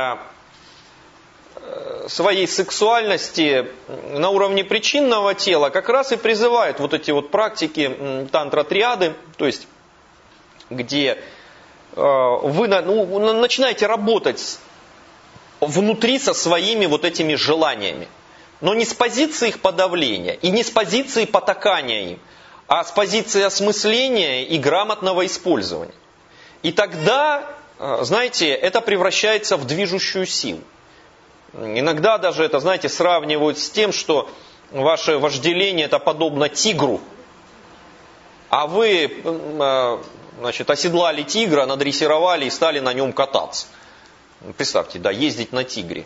своей сексуальности на уровне причинного тела как раз и призывают вот эти вот практики тантра-триады, то есть где вы ну, начинаете работать внутри со своими вот этими желаниями, но не с позиции их подавления и не с позиции потакания им, а с позиции осмысления и грамотного использования. И тогда, знаете, это превращается в движущую силу. Иногда даже это, знаете, сравнивают с тем, что ваше вожделение это подобно тигру, а вы, значит, оседлали тигра, надрессировали и стали на нем кататься. Представьте, да, ездить на тигре.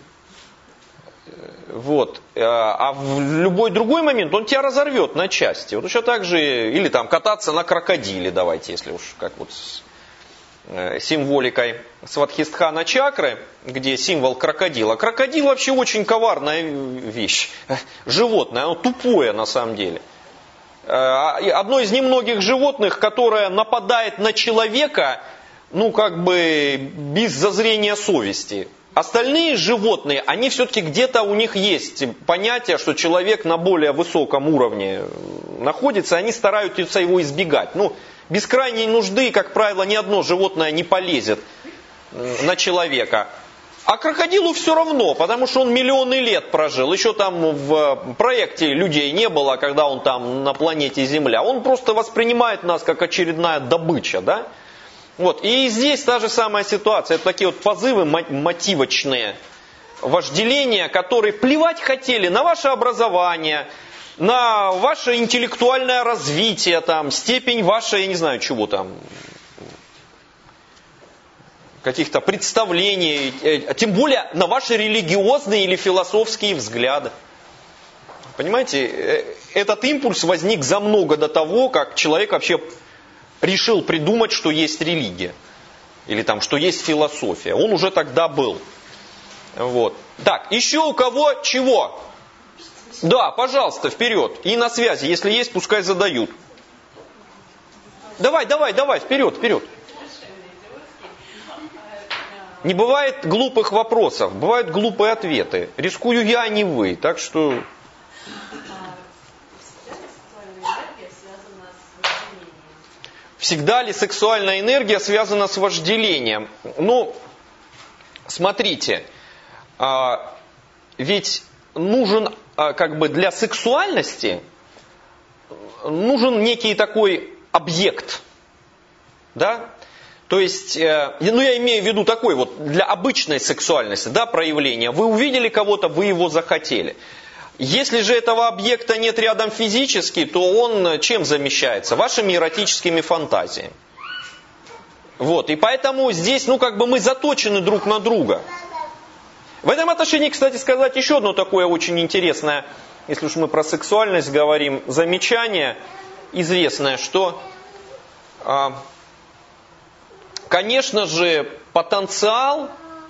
Вот. А в любой другой момент он тебя разорвет на части. Вот еще так же, или там кататься на крокодиле, давайте, если уж как вот с символикой Сватхистхана чакры, где символ крокодила. Крокодил вообще очень коварная вещь. Животное, оно тупое на самом деле. Одно из немногих животных, которое нападает на человека, ну как бы без зазрения совести. Остальные животные, они все-таки где-то у них есть понятие, что человек на более высоком уровне находится, они стараются его избегать. Ну, без крайней нужды, как правило, ни одно животное не полезет на человека. А крокодилу все равно, потому что он миллионы лет прожил. Еще там в проекте людей не было, когда он там на планете Земля. Он просто воспринимает нас как очередная добыча, да? Вот. И здесь та же самая ситуация. Это такие вот позывы мотивочные, вожделения, которые плевать хотели на ваше образование, на ваше интеллектуальное развитие, там, степень вашей, я не знаю, чего там, каких-то представлений, тем более на ваши религиозные или философские взгляды. Понимаете, этот импульс возник замного до того, как человек вообще решил придумать, что есть религия. Или там, что есть философия. Он уже тогда был. Вот. Так, еще у кого чего? Да, пожалуйста, вперед. И на связи, если есть, пускай задают. Давай, давай, давай, вперед, вперед. Не бывает глупых вопросов, бывают глупые ответы. Рискую я, а не вы. Так что... Всегда ли сексуальная энергия связана с вожделением? Ну, смотрите, ведь нужен, как бы для сексуальности, нужен некий такой объект. Да? То есть, э, ну я имею в виду такой вот, для обычной сексуальности, да, проявления. Вы увидели кого-то, вы его захотели. Если же этого объекта нет рядом физически, то он чем замещается? Вашими эротическими фантазиями. Вот, и поэтому здесь, ну как бы мы заточены друг на друга. В этом отношении, кстати, сказать еще одно такое очень интересное, если уж мы про сексуальность говорим, замечание известное, что, конечно же, потенциал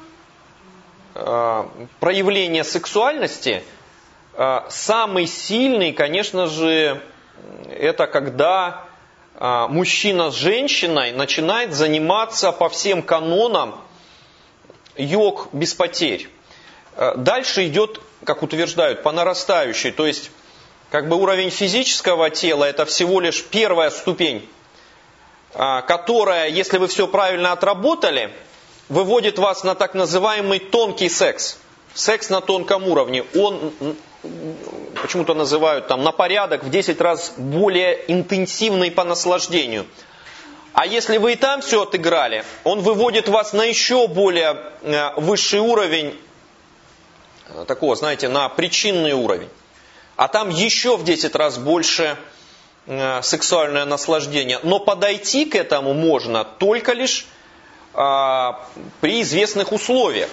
проявления сексуальности самый сильный, конечно же, это когда мужчина с женщиной начинает заниматься по всем канонам йог без потерь. Дальше идет, как утверждают, по нарастающей. То есть, как бы уровень физического тела это всего лишь первая ступень, которая, если вы все правильно отработали, выводит вас на так называемый тонкий секс. Секс на тонком уровне. Он почему-то называют там на порядок в десять раз более интенсивный по наслаждению. А если вы и там все отыграли, он выводит вас на еще более высший уровень, такого, знаете, на причинный уровень. А там еще в десять раз больше сексуальное наслаждение. Но подойти к этому можно только лишь а, при известных условиях.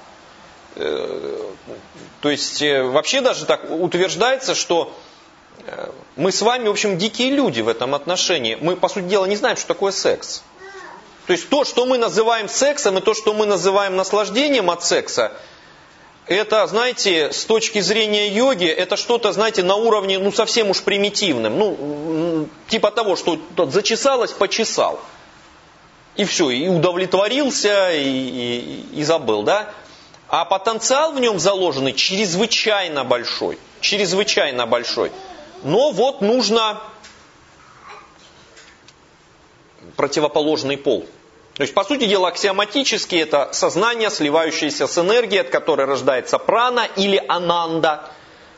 То есть вообще даже так утверждается, что мы с вами, в общем, дикие люди в этом отношении. Мы, по сути дела, не знаем, что такое секс. То есть то, что мы называем сексом, и то, что мы называем наслаждением от секса, это, знаете, с точки зрения йоги, это что-то, знаете, на уровне, ну, совсем уж примитивным. Ну, типа того, что зачесалось, почесал. И все, и удовлетворился, и, и, и забыл, да? А потенциал в нем заложенный чрезвычайно большой. Чрезвычайно большой. Но вот нужно противоположный пол. То есть, по сути дела, аксиоматически это сознание, сливающееся с энергией, от которой рождается прана или ананда,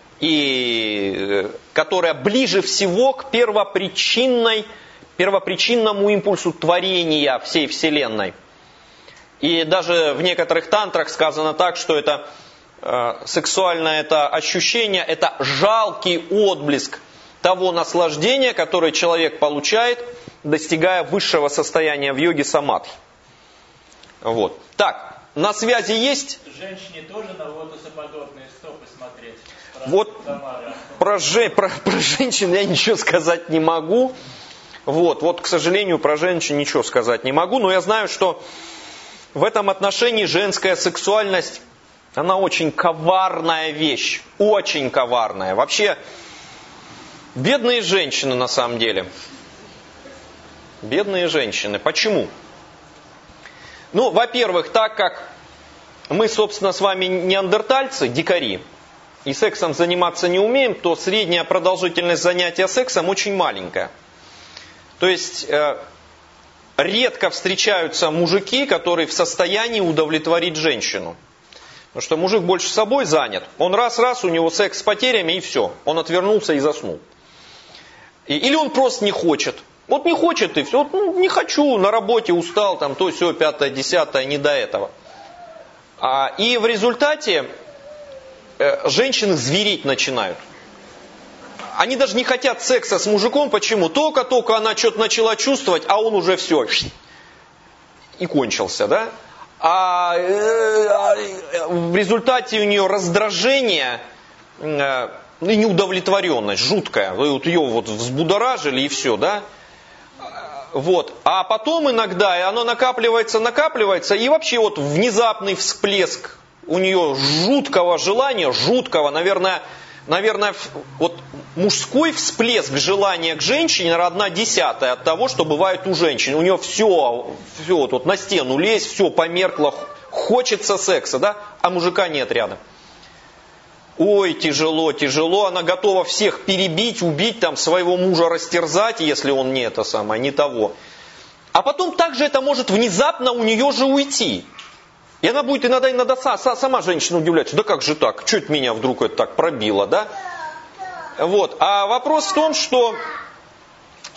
и которая ближе всего к первопричинной, первопричинному импульсу творения всей Вселенной. И даже в некоторых тантрах сказано так, что это э, сексуальное это ощущение, это жалкий отблеск того наслаждения, которое человек получает, достигая высшего состояния в йоге самадхи. Вот. Так, на связи есть? Женщине тоже на лотосоподобные стопы смотреть. Про вот про, же, про, про женщин я ничего сказать не могу. Вот, вот, к сожалению, про женщин ничего сказать не могу, но я знаю, что в этом отношении женская сексуальность, она очень коварная вещь, очень коварная. Вообще, бедные женщины на самом деле. Бедные женщины. Почему? Ну, во-первых, так как мы, собственно, с вами неандертальцы, дикари, и сексом заниматься не умеем, то средняя продолжительность занятия сексом очень маленькая. То есть э, редко встречаются мужики, которые в состоянии удовлетворить женщину. Потому что мужик больше собой занят. Он раз-раз, у него секс с потерями, и все. Он отвернулся и заснул. И, или он просто не хочет. Вот не хочет и все. Вот, ну, не хочу, на работе устал, там то, сё, пятое, десятое, не до этого. А, и в результате э, женщины звереть начинают. Они даже не хотят секса с мужиком. Почему? Только-только она что-то начала чувствовать, а он уже все. И кончился, да? А э, в результате у нее раздражение э, и неудовлетворенность жуткая. Вот ее вот взбудоражили и все, да? Вот. А потом иногда оно накапливается, накапливается, и вообще вот внезапный всплеск у нее жуткого желания, жуткого, наверное, наверное, вот мужской всплеск желания к женщине, наверное, одна десятая от того, что бывает у женщин. У нее все, все вот, вот на стену лезть, все померкло, хочется секса, да, а мужика нет рядом. Ой, тяжело, тяжело, она готова всех перебить, убить, там, своего мужа растерзать, если он не это самое, не того. А потом также это может внезапно у нее же уйти. И она будет иногда, иногда сама женщина удивляется, да как же так, что это меня вдруг это так пробило, да? Вот. А вопрос в том, что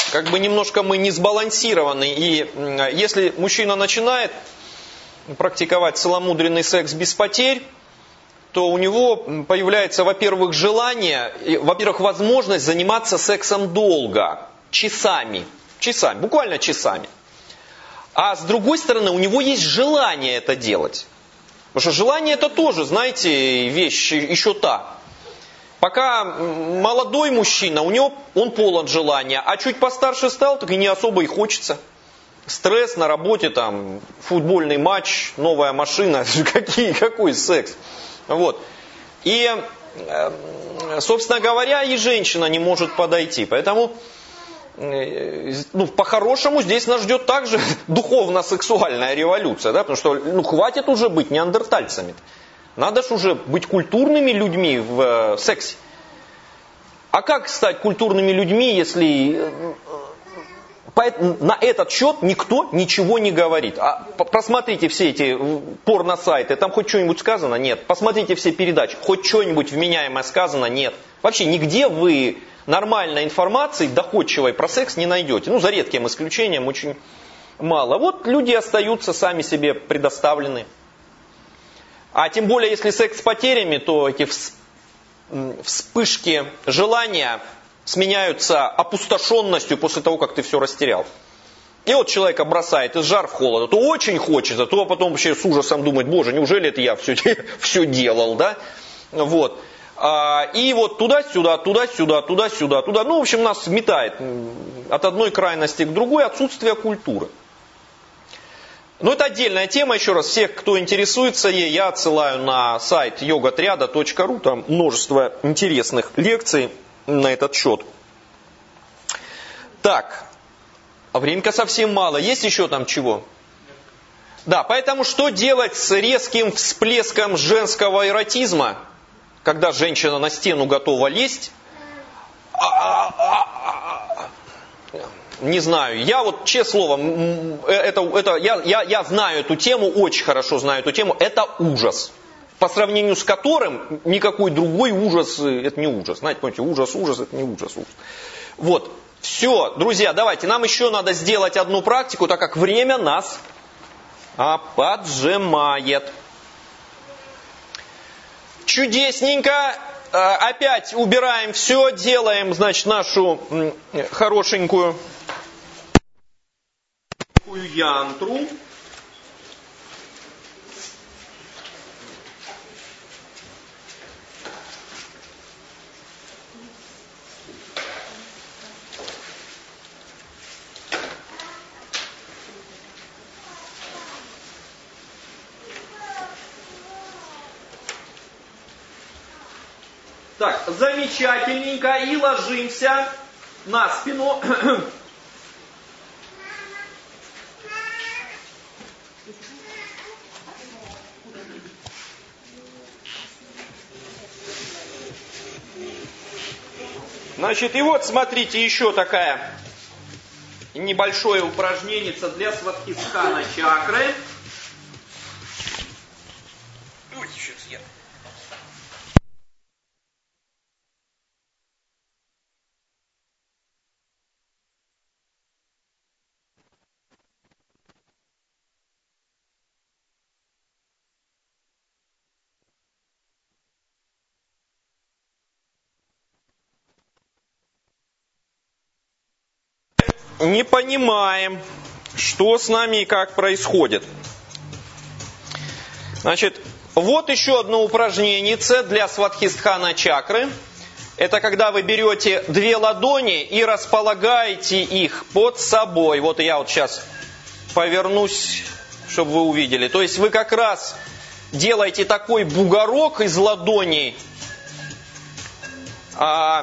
как бы немножко мы не сбалансированы. И если мужчина начинает практиковать целомудренный секс без потерь, то у него появляется, во-первых, желание, во-первых, возможность заниматься сексом долго, часами, часами, буквально часами. А с другой стороны, у него есть желание это делать. Потому что желание это тоже, знаете, вещь еще та. Пока молодой мужчина, у него он полон желания, а чуть постарше стал, так и не особо и хочется. Стресс на работе, там, футбольный матч, новая машина, какие, какой секс. Вот. И, собственно говоря, и женщина не может подойти. Поэтому, ну, по-хорошему, здесь нас ждет также духовно-сексуальная революция. Да? Потому что, ну, хватит уже быть неандертальцами. Надо же уже быть культурными людьми в сексе. А как стать культурными людьми, если на этот счет никто ничего не говорит? А просмотрите все эти порно-сайты, там хоть что-нибудь сказано? Нет. Посмотрите все передачи, хоть что-нибудь вменяемое сказано? Нет. Вообще нигде вы нормальной информации, доходчивой про секс не найдете. Ну, за редким исключением, очень мало. Вот люди остаются сами себе предоставлены. А тем более, если секс с потерями, то эти вспышки желания сменяются опустошенностью после того, как ты все растерял. И вот человека бросает из жар в холод, то очень хочется, то потом вообще с ужасом думать, боже, неужели это я все, все делал, да? Вот. И вот туда-сюда, туда-сюда, туда-сюда, туда. Ну, в общем, нас метает от одной крайности к другой отсутствие культуры. Но это отдельная тема, еще раз, всех, кто интересуется ей, я отсылаю на сайт йогатряда точка ру, там множество интересных лекций на этот счет. Так, а времени совсем мало, есть еще там чего? Да, поэтому что делать с резким всплеском женского эротизма, когда женщина на стену готова лезть? Не знаю, я вот, честное слово, это, это, я, я, я знаю эту тему, очень хорошо знаю эту тему, это ужас. По сравнению с которым никакой другой ужас, это не ужас. Знаете, помните, ужас, ужас, это не ужас, ужас. Вот, все, друзья, давайте, нам еще надо сделать одну практику, так как время нас поджимает. Чудесненько. Опять убираем все, делаем, значит, нашу хорошенькую янтру. Так, замечательненько. И ложимся на спину. Значит, и вот, смотрите, еще такая небольшое упражнение для свадхистхана чакры. Ой, сейчас я... Не понимаем, что с нами и как происходит. Значит, вот еще одно упражнение для свадхистхана чакры. Это когда вы берете две ладони и располагаете их под собой. Вот я вот сейчас повернусь, чтобы вы увидели. То есть вы как раз делаете такой бугорок из ладоней, а,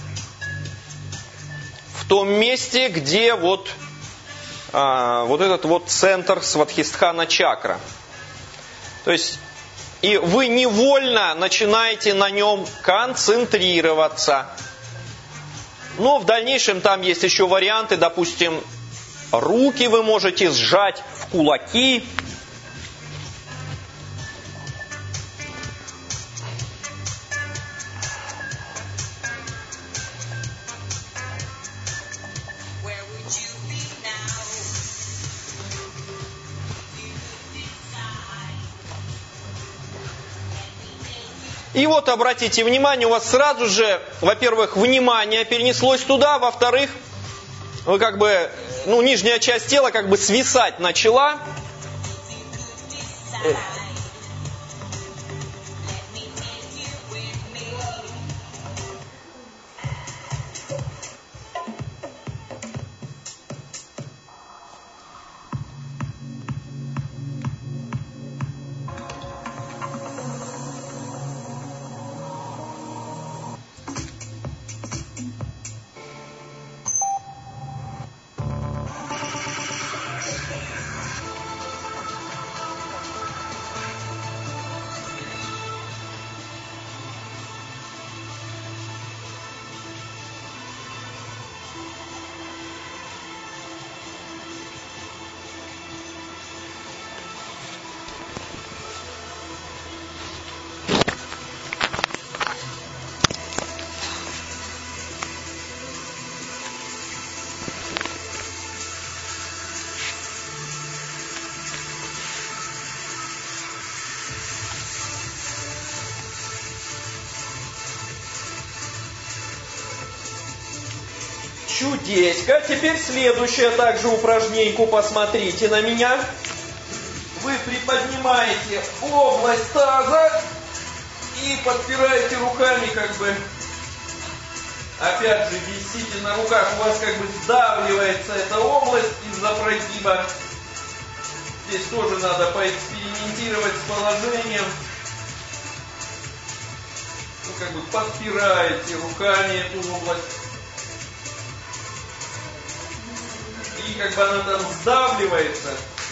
в том месте, где вот, а, вот этот вот центр свадхистхана чакра. То есть и вы невольно начинаете на нем концентрироваться. Но в дальнейшем там есть еще варианты, допустим, руки вы можете сжать в кулаки. When И вот обратите внимание, у вас сразу же, во-первых, внимание перенеслось туда, во-вторых, вы как бы, ну, нижняя часть тела как бы свисать начала. Чудеська. Теперь следующее также упражненьку. Посмотрите на меня. Вы приподнимаете область таза и подпираете руками, как бы, опять же, висите на руках. У вас как бы сдавливается эта область из-за прогиба. Здесь тоже надо поэкспериментировать с положением. Вы как бы подпираете руками эту область. И как бы она там сдавливается.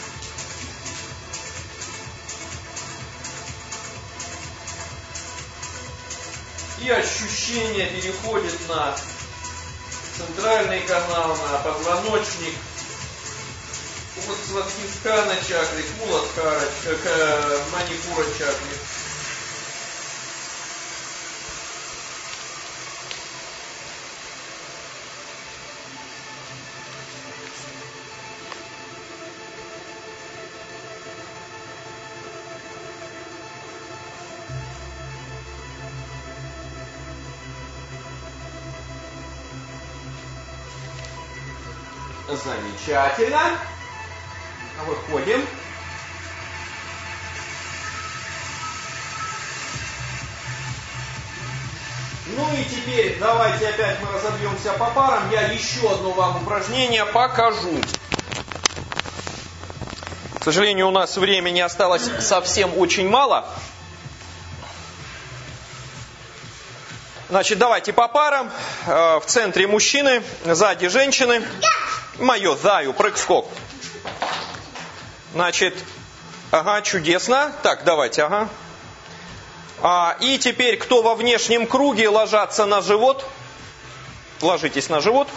И ощущение переходит на центральный канал, на позвоночник. Вот свадхистхана чакры, к муладхара, к манипура чакре. Замечательно. Выходим. Ну и теперь давайте опять мы разобьемся по парам. Я еще одно вам упражнение покажу. К сожалению, у нас времени осталось совсем очень мало. Значит, давайте по парам. В центре мужчины, сзади женщины. Мое заю, прыг-скок. Значит, ага, чудесно. Так, давайте, ага. А, и теперь, кто во внешнем круге, ложатся на живот. Ложитесь на живот.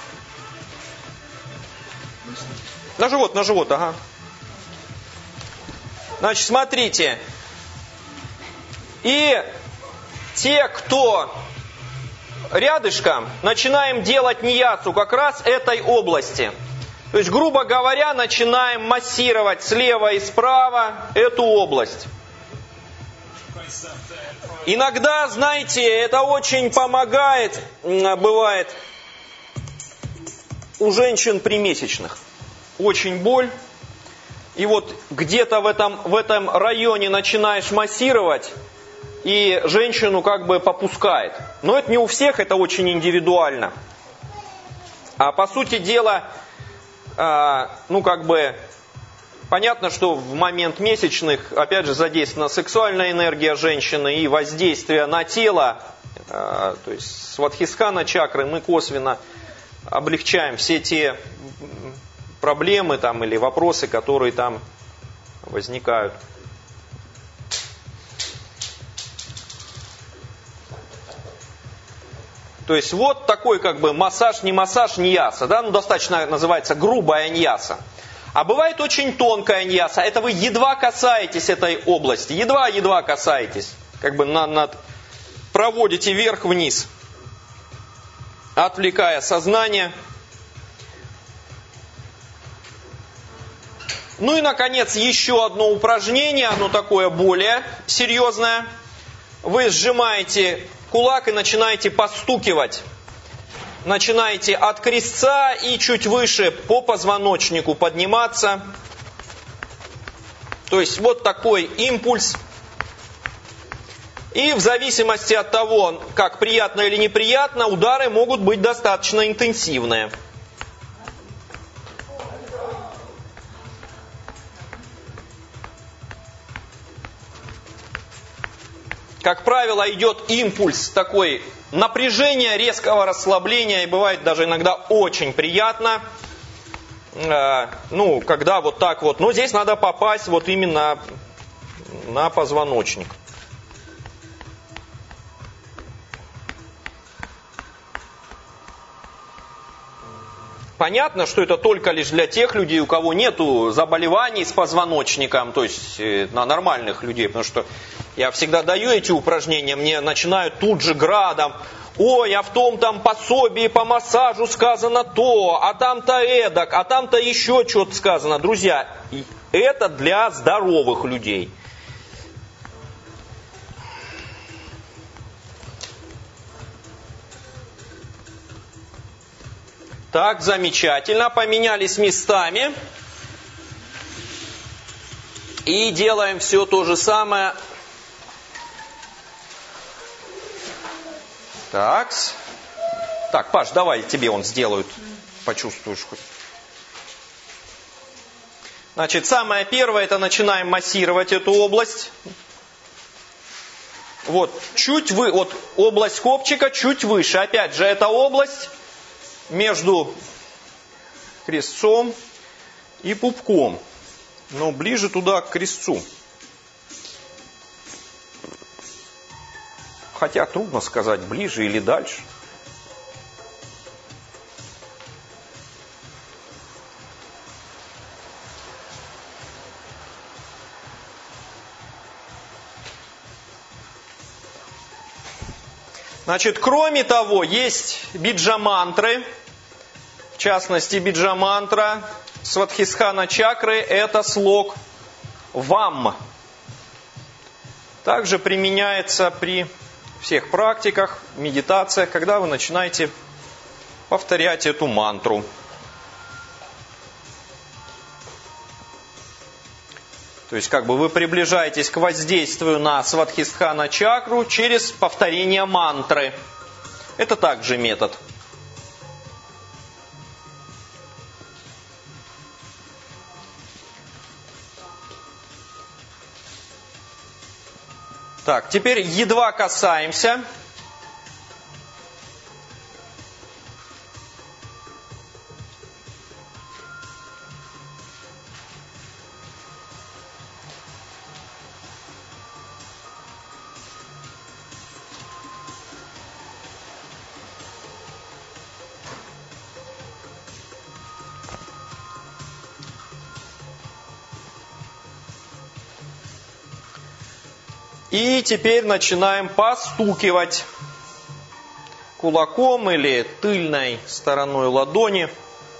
На живот, на живот, ага. Значит, смотрите. И те, кто рядышком, начинаем делать ниясу как раз этой области. То есть, грубо говоря, начинаем массировать слева и справа эту область. Иногда, знаете, это очень помогает, бывает, у женщин при месячных. Очень боль. И вот где-то в этом, в этом районе начинаешь массировать, и женщину как бы попускает. Но это не у всех, это очень индивидуально. А по сути дела, ну как бы, понятно, что в момент месячных, опять же, задействована сексуальная энергия женщины и воздействие на тело, то есть свадхистхана чакры, мы косвенно облегчаем все те проблемы там, или вопросы, которые там возникают. То есть вот такой как бы массаж, не массаж, нияса, да, ну достаточно называется грубая нияса. А бывает очень тонкая нияса, это вы едва касаетесь этой области, едва-едва касаетесь, как бы над, над, проводите вверх-вниз, отвлекая сознание. Ну и, наконец, еще одно упражнение, оно такое более серьезное. вы сжимаете кулак и начинаете постукивать. Начинаете от крестца и чуть выше по позвоночнику подниматься. То есть вот такой импульс. И в зависимости от того, как приятно или неприятно, удары могут быть достаточно интенсивные. Как правило, идет импульс такой напряжения, резкого расслабления, и бывает даже иногда очень приятно, э, ну, когда вот так вот. Но здесь надо попасть вот именно на позвоночник. Понятно, что это только лишь для тех людей, у кого нету заболеваний с позвоночником, то есть на нормальных людей, потому что я всегда даю эти упражнения, мне начинают тут же градом: ой, а в том там пособии по массажу сказано то, а там-то эдак, а там-то еще что-то сказано. Друзья, это для здоровых людей. Так, замечательно, поменялись местами. И делаем все то же самое. Так. Так, Паш, давай тебе он сделают. Почувствуешь хоть. Значит, самое первое, это начинаем массировать эту область. Вот, чуть вы, вот область копчика чуть выше. Опять же, эта область между крестцом и пупком, но ближе туда к крестцу. Хотя трудно сказать, ближе или дальше. Значит, кроме того, есть биджа-мантры. В частности, биджа-мантра Сватхистхана чакры – это слог «Вам». Также применяется при всех практиках, медитациях, когда вы начинаете повторять эту мантру. То есть, как бы вы приближаетесь к воздействию на Сватхистхана чакру через повторение мантры. Это также метод. Так, теперь едва касаемся. И теперь начинаем постукивать кулаком или тыльной стороной ладони.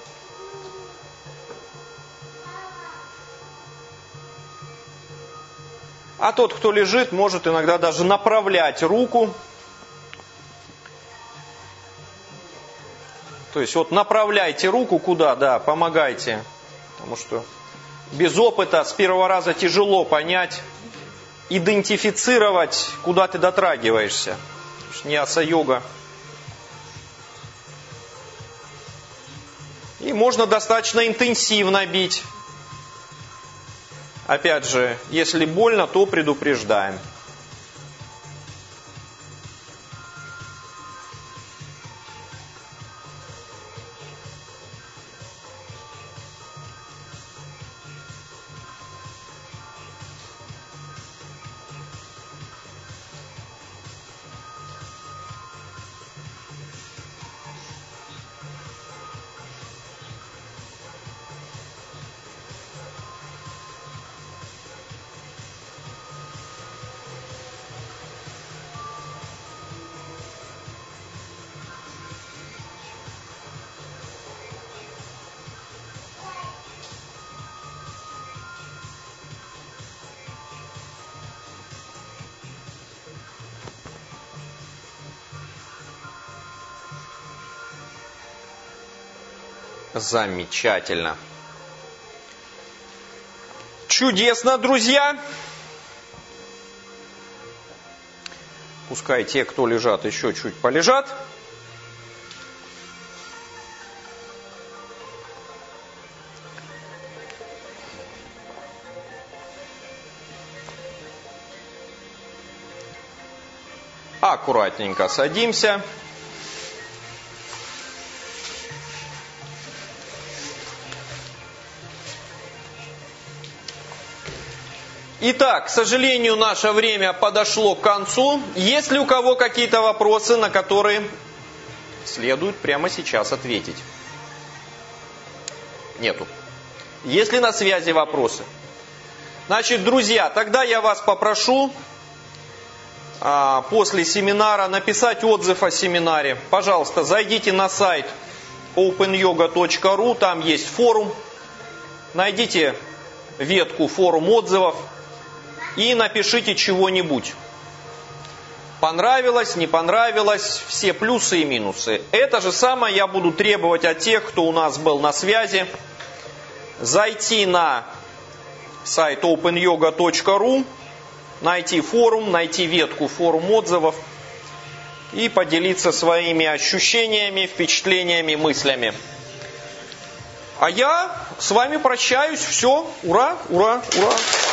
А тот, кто лежит, может иногда даже направлять руку. То есть вот направляйте руку куда, да, помогайте. Потому что без опыта с первого раза тяжело понять, идентифицировать, куда ты дотрагиваешься. Ньяса-йога. И можно достаточно интенсивно бить. Опять же, если больно, то предупреждаем. Замечательно. Чудесно, друзья. Пускай те, кто лежат, еще чуть полежат. Аккуратненько садимся. Итак, к сожалению, наше время подошло к концу. Есть ли у кого какие-то вопросы, на которые следует прямо сейчас ответить? Нету. Есть ли на связи вопросы? Значит, друзья, тогда я вас попрошу а, после семинара написать отзыв о семинаре. Пожалуйста, зайдите на сайт оупен йога точка ру, там есть форум. Найдите ветку форум отзывов и напишите чего-нибудь. Понравилось, не понравилось, все плюсы и минусы. Это же самое я буду требовать от тех, кто у нас был на связи. Зайти на сайт оупен йога точка ру, найти форум, найти ветку форум отзывов и поделиться своими ощущениями, впечатлениями, мыслями. А я с вами прощаюсь. Все. Ура, ура, ура.